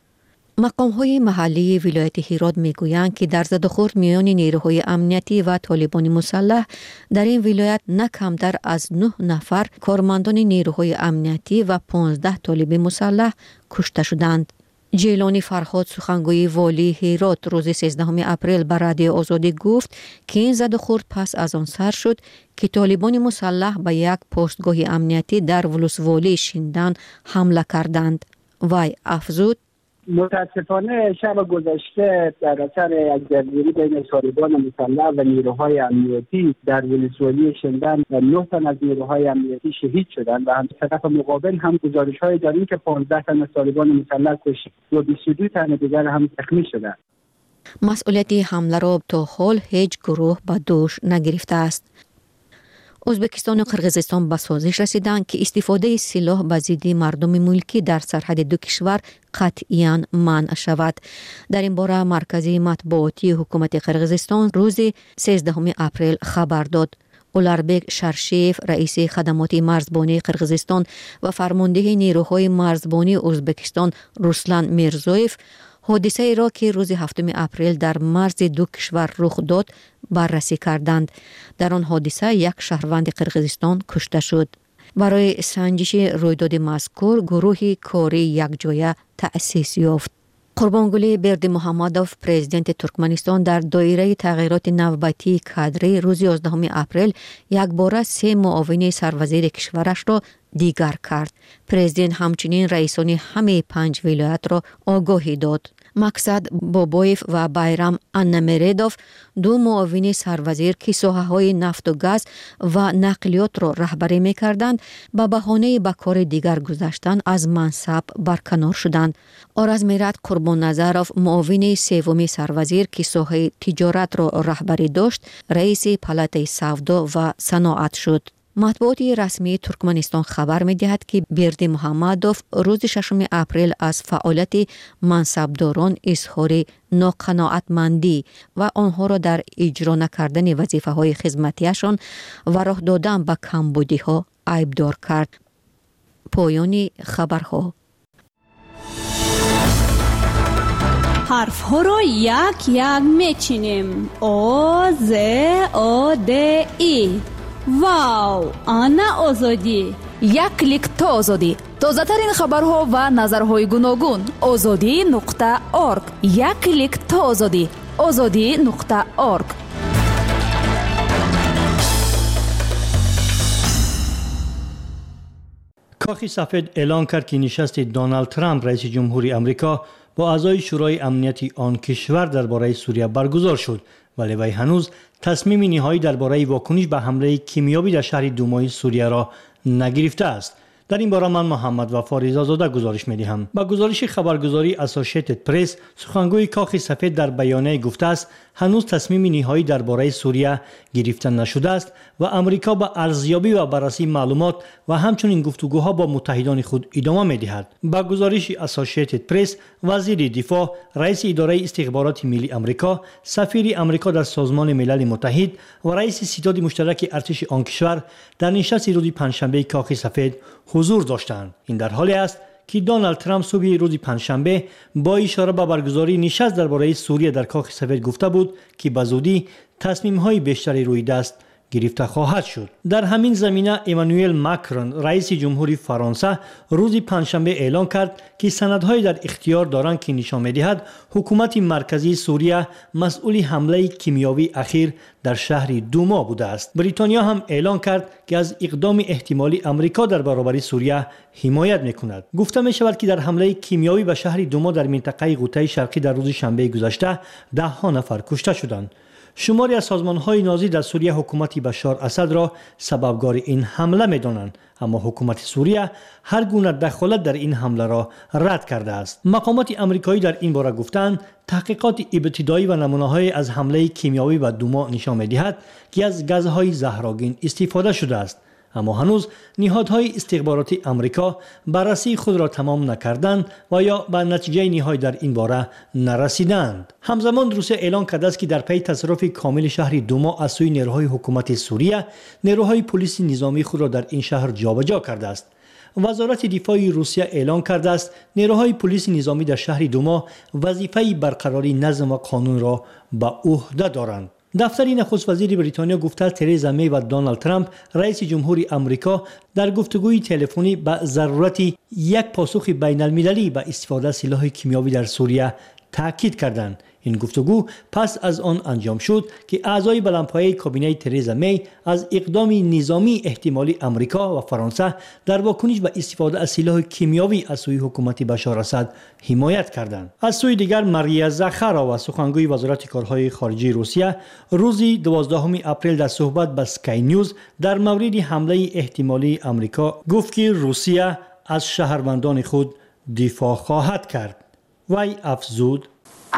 مقام‌های محلی ولایت هرات میگویند که در زدوخورد میان نیروهای امنیتی و طالبان مسلح در این ولایت نه کمتر از 9 نفر کارمندان نیروهای امنیتی و 15 طالب مسلح کشته شدند. جیلانی فرهاد، سخنگوی والی هرات، روز 13 اپریل به رادیو آزادی گفت که این زدوخورد پس از آن سر شد که طالبان مسلح به یک پستگاه امنیتی در ولسوالی شیندان حمله کردند. وی افزود: متاسفانه شب گذشته در اثر یک درگیری بین طالبان مسلح و نیروهای امنیتی در ولسوالی شندن 9 تن از نیروهای امنیتی شهید شدند و هم طرف مقابل هم گزارش‌های داریم که 15 تن از طالبان مسلح کشته و 22 تن دیگر هم زخمی شدند. مسئولیت حمله را تا حال هیچ گروه به دوش نگرفته است. ازبکستان و قرقیزستان به سازش رسیدند که استفاده سلاح به ضد مردم ملکی در سرحد 2 کشور قطعاً منع شود. در این باره مرکزی مطبوعاتی حکومت قرقیزستان روز 13 اپریل خبر داد. اولاربک شرشیف، رئیس خدمات مرزبانی قرقیزستان و فرمانده نیروهای مرزبانی ازبکستان رسلان میرزویف حادثه ای را که روز 7 اپریل در مرز 2 کشور رخ داد بررسی کردند. در آن حادثه یک شهروند قرقیزستان کشته شد. برای سنجش رویداد مذکور گروه کاری یکجایه تأسیس یافت. قربانگلی بردیمحمدوف، پرزیدنت ترکمنستان، در دایره تغییرات نوبتی کادری روز 11 اپریل یک باره 3 معاون سروزیر کشورش را دیگر کرد. پرزیدنت همچنین رئیسان همه 5 ولایت را آگاهی داد. مقصد بابایف و بایرام انمیردوف، 2 معاون سروزیر که ساحه‌های نفت و گاز و نقلیات را رهبری می‌کردند، به بهانه به کار دیگر گذاشتن از منصب برکنار شدند. آرز میرات قربان نظروف، معاون 3 سروزیر که ساحه تجارت را رهبری داشت، رئیس پالات سودا و صنعت شد. مطبوعات رسمی ترکمنستان خبر می‌دهد که بردیمحمدوف روز 6 اپریل از فعالیت منصبداران اظهار ناقناعتمندی و آنها را در اجرا نکردن وظیفه‌های خدمتیشان و راه دادن به کمبودی‌ها عیبدار کرد. پایان خبرها. حرفها را یک یک میچینیم. آ ز آ د ای. واو، آنا آزادی. یک کلیک تا آزادی. تازه‌ترین خبرها و نظرهای گوناگون. azadi.org. یک کلیک تا آزادی. azadi.org. کاخ سفید اعلان کرد که نشست دونالد ترامپ رئیس جمهوری آمریکا با اعضای شورای امنیتی آن کشور درباره سوریه برگزار شد، ولی وی هنوز تصمیم نهایی درباره واکنش به حمله کیمیایی در شهر دومای سوریه را نگرفته است. در این باره من محمد وفا رضازاده گزارش می‌دهم. با گزارش خبرگزاری اسوسییتد پرس، سخنگوی کاخ سفید در بیانیه گفته است هنوز تصمیم نهایی درباره سوریه گرفته نشده است و آمریکا با ارزیابی و بررسی معلومات و همچنین گفتگوها با متحدان خود ادامه می‌دهد. با گزارش اسوسییتد پرس، وزیر دفاع، رئیس اداره استخبارات ملی آمریکا، سفیر آمریکا در سازمان ملل متحد و رئیس ستاد مشترک ارتش آن کشور در نشست روز پنجشنبه کاخ سفید حضور داشتند. این در حالی است که دونالد ترامپ صبح روز پنجشنبه با اشاره به برگزاری نشست درباره سوریه در کاخ سفید گفته بود که به زودی تصمیم‌های بیشتری روی دست گرفته خواهد شد. در همین زمینه ایمانوئل ماکرون رئیس جمهوری فرانسه روز پنجشنبه اعلان کرد که سندهای در اختیار دارند که نشان می‌دهد حکومت مرکزی سوریه مسئول حمله کیمیایی اخیر در شهر دوما بوده است. بریتانیا هم اعلان کرد که از اقدام احتمالی آمریکا در برابر سوریه حمایت می‌کند. گفته می‌شود که در حمله کیمیایی به شهر دوما در منطقه غوطه شرقی در روز شنبه گذشته 10 نفر کشته شدند. شماری از سازمان‌های نازی در سوریه حکومت بشار اسد را سببگار این حمله می‌دانند، اما حکومت سوریه هر گونه دخالت در این حمله را رد کرده است. مقامات آمریکایی در این باره گفتند تحقیقات ابتدایی و نمونه‌های از حمله کیمیایی به دوما نشان می‌دهد که از گازهای زهرآگین استفاده شده است، اما هنوز نهادهای استخباراتی آمریکا بررسی خود را تمام نکردند و یا به نتیجه نهایی در این باره نرسیدند. همزمان روسیه اعلان کرده است که در پی تصرف کامل شهر دوما از سوی نیروهای حکومت سوریه، نیروهای پلیس نظامی خود را در این شهر جابجا کرده است. وزارت دفاع روسیه اعلان کرده است نیروهای پلیس نظامی در شهر دوما وظیفه برقراری نظم و قانون را به عهده دارند. دفتر نخست وزیر بریتانیا گفته ترزا می و دونالد ترامپ رئیس جمهوری آمریکا در گفتگوی تلفنی به ضرورت یک پاسخ بین المللی به استفاده سلاح کیمیایی در سوریه تاکید کردند. این گفتگو پس از آن انجام شد که اعضای بلندپایه کابینه ترزا می از اقدام نظامی احتمالی آمریکا و فرانسه در واکنش به استفاده از سلاح کیمیایی از سوی حکومت بشار اسد حمایت کردند. از سوی دیگر ماریا زاخارova سخنگوی وزارت کارهای خارجه روسیه روز 12 اپریل در صحبت با سکای نیوز در مورد حمله احتمالی آمریکا گفت که روسیه از شهروندان خود دفاع خواهد کرد. وی افزود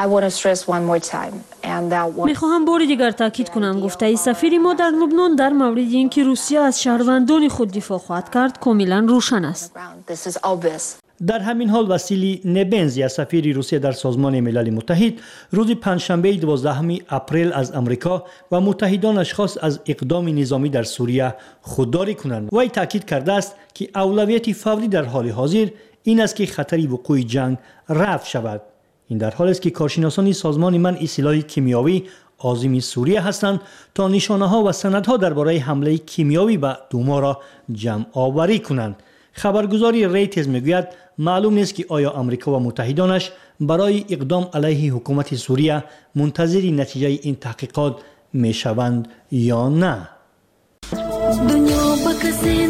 میخواهم بار دیگر تاکید کنم گفته سفیر ما در لبنان در مورد اینکه روسیه از شهروندان خود دفاع خواهد کرد کاملا روشن است. در همین حال واسیلی نبنزی سفیر روسیه در سازمان ملل متحد روز پنجشنبه 12 اپریل از آمریکا و متحدانش خواست از اقدام نظامی در سوریه خودداری کنند. وی تاکید کرده است که اولویت فوری در حال حاضر این است که خطر وقوع جنگ رفع شود. این در حالی است که کارشناسان سازمان منع سلاح کیمیایی عازم سوریه هستند تا نشانه‌ها و سندها درباره حمله کیمیایی به دوما را جمع آوری کنند. خبرگزاری ریترز میگوید معلوم نیست که آیا آمریکا و متحدانش برای اقدام علیه حکومت سوریه منتظر نتیجه این تحقیقات میشوند یا نه. دنیا با کسی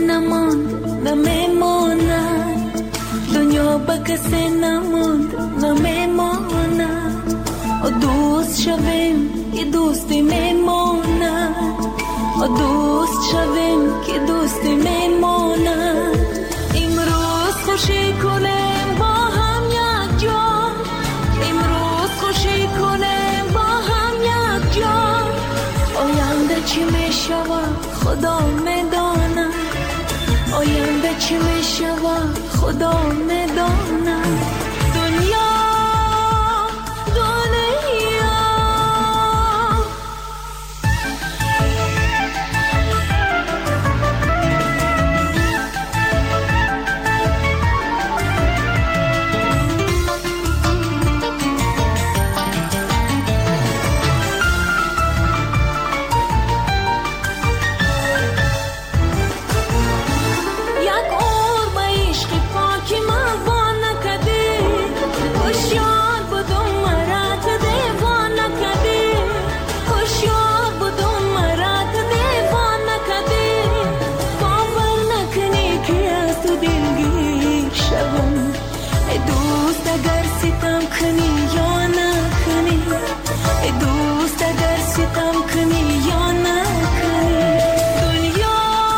نمیماند، دنیا با کسی نمیماند، دوست شویم که دوستی میماند، دوست شویم که دوستی میماند. امروز خوشی کنیم با هم یک جا، امروز خوشی کنیم با هم یک جا. آینده چی میشود خدا میداند، آینده چی میشود خدا میداند. دنیا ستم کنی یا نکنی ای دوست اگر ستم کنی یا نکنی دنیا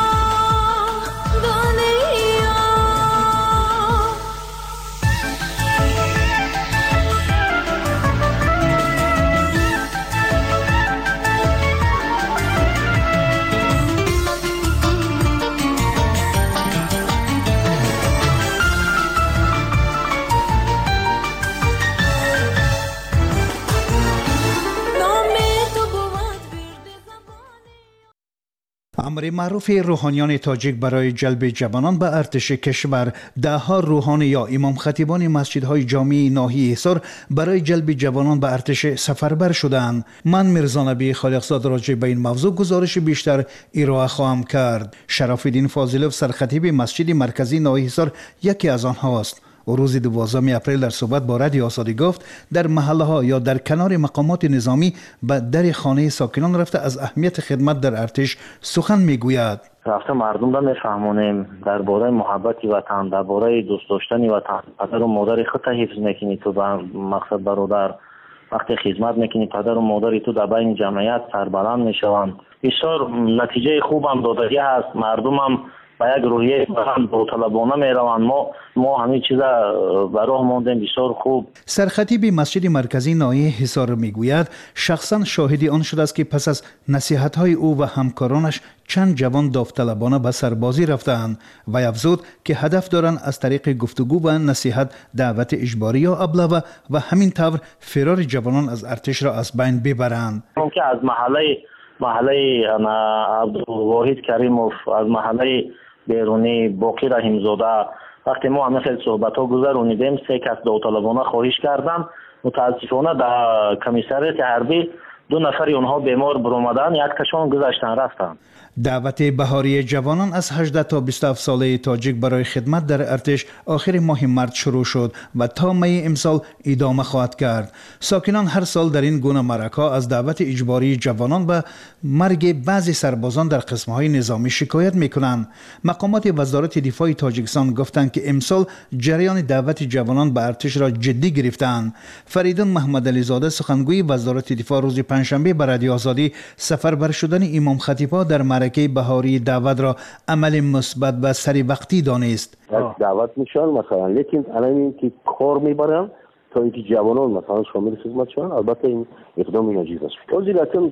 امر معروف روحانیان تاجیک برای جلب جوانان به ارتش کشور، دهها روحانی یا امام خطیبان مسجدهای جامع ناحیه حصار برای جلب جوانان به ارتش سفربر شدند. من میرزا نبی خالقزاد راجع به این موضوع گزارش بیشتر ارائه خواهم کرد. شرف الدین فاضلوف سرخطیب مسجد مرکزی ناحیه حصار یکی از آنهاست. و روز 12 اپریل در صحبت با رادیو آزادی گفت در محله ها یا در کنار مقامات نظامی به در خانه ساکنان رفته از اهمیت خدمت در ارتش سخن میگوید. رفته مردم را میفهمونیم درباره محبت وطن، درباره دوست داشتن وطن. پدر و مادر خودت حفظ میکنی تو به مقصد برادر، وقتی خدمت میکنی پدر و مادر تو در بین جمعیت سربلند میشوند. بسیار نتیجه خوب هم دادگی هست. مردم هم با یک روحیه داوطلبانه میروند. ما همین چیزا به راه ماندیم. بسیار خوب. سرخطیب مسجد مرکزی ناحیه حصار میگوید شخصا شاهدی آن شده است که پس از نصیحت‌های او و همکارانش چند جوان داوطلبانه به سربازی رفتند و افزود که هدف دارند از طریق گفتگو و نصیحت دعوت اجباری یا ابله و همین طور فرار جوانان از ارتش را از بین ببرند. ممکن از محله عبدالواحد کریموف، از محله بیرونی باقی رحیمزاده، وقتی ما همه خیلی صحبت ها گذرونیدیم 3 کس داوطلبانه خواهش کردن. متاسفانه در کمیسریات حربی 2 نفری اونها بیمار برآمدن، یک تاشون گذشتن رفتن. دعوت بهاری جوانان از 18 تا 27 ساله تاجیک برای خدمت در ارتش آخر ماه مارس شروع شد و تا می امسال ادامه خواهد کرد. ساکنان هر سال در این گونه معرک‌ها از دعوت اجباری جوانان و مرگ بعضی سربازان در قسم‌های نظامی شکایت می‌کنند. مقامات وزارت دفاع تاجیکستان گفتند که امسال جریان دعوت جوانان به ارتش را جدی گرفتند. فریدون محمد علی زاده سخنگوی وزارت دفاع روز پنجشنبه به رادیو آزادی سفربر شدن امام خطیب‌ها در معرکه بهاری دعوت را عمل مثبت و سری وقتی دانست. دعوت میشن مثلا، لیکن الان این که کار میبرن تا اینکه جوانان مثلا شامل خدمت شون، البته این اقدام ناجیز است. وزیرتون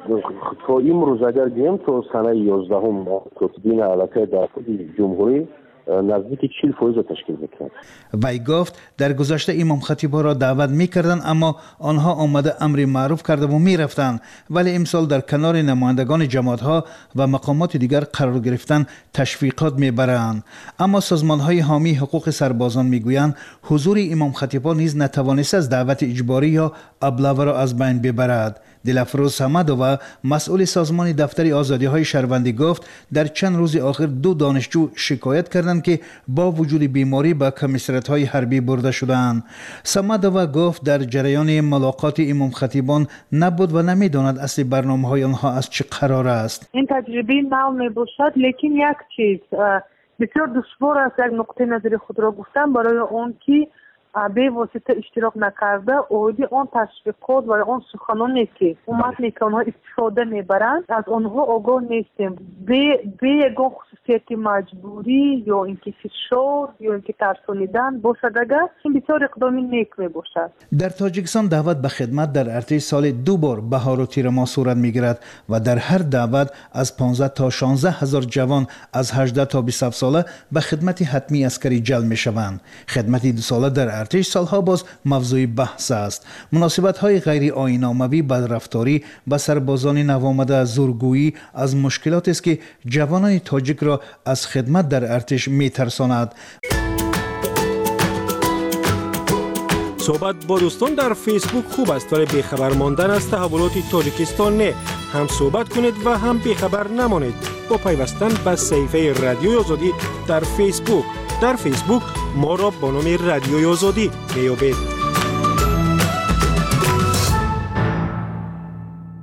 تا امروز اگر گیم تو سنه 11 تو دین علاقه در جمهوری نزدیک 40% تشکیل می‌کرد. وی گفت در گذشته امام خطیب‌ها را دعوت می‌کردند اما آنها آمده امر معروف کرده و می‌رفتند، ولی امسال در کنار نمایندگان جماعت‌ها و مقامات دیگر قرار گرفتن تشویقات می‌برند. اما سازمان‌های حامی حقوق سربازان می‌گویند حضور امام خطیب‌ها نیز نتوانسته از دعوت اجباری یا ابله را از بین ببرد. دلفروز حمدووا مسئول سازمان دفتر آزادی‌های شهروندی گفت در چند روز آخر 2 دانشجو شکایت کردند که با وجود بیماری به کمیسریات‌های حربی برده شدند. حمدووا گفت در جریان ملاقات امام خطیبان نبود و نمی‌داند اصل برنامه‌های آنها از چه قرار است. این تجربه نو میباشد، لیکن یک چیز بسیار دشوار است یک نقطه نظر خود را گفتم برای اون که به واسطه اشتراک نکرده اودی اون تشویقات و اون سخنانی که متنی که اونها استفاده میبرند از اونها آگاه نیستیم. به یگان خصوصیت مجبوری یا اینکه فشار یا اینکه ترسانیدن باشد اگر این بسیار اقدامی نیک میباشد. در تاجیکستان دعوت به خدمت در ارتش سال 2 بار بهار و تیر ماه صورت میگیرد و در هر دعوت از 15 تا 16 هزار جوان از 18 تا 27 ساله به خدمت حتمی عسکری جلب میشوند. خدمت 2 ساله در ارتش سالها باز موضوع بحث است. مناسبت‌های غیر آیین‌آمیزی بدرفتاری به سربازان نوآمده زورگویی از مشکلات است که جوانان تاجیک را از خدمت در ارتش می‌ترساند. صحبت با دوستان در فیسبوک خوب است ولی بیخبر ماندن از تحولات تاجیکستان نه. هم صحبت کنید و هم بیخبر نمانید با پیوستن به صفحه رادیوی آزادی در فیسبوک. در فیسبوک ما را با نام رادیوی آزادی میابید.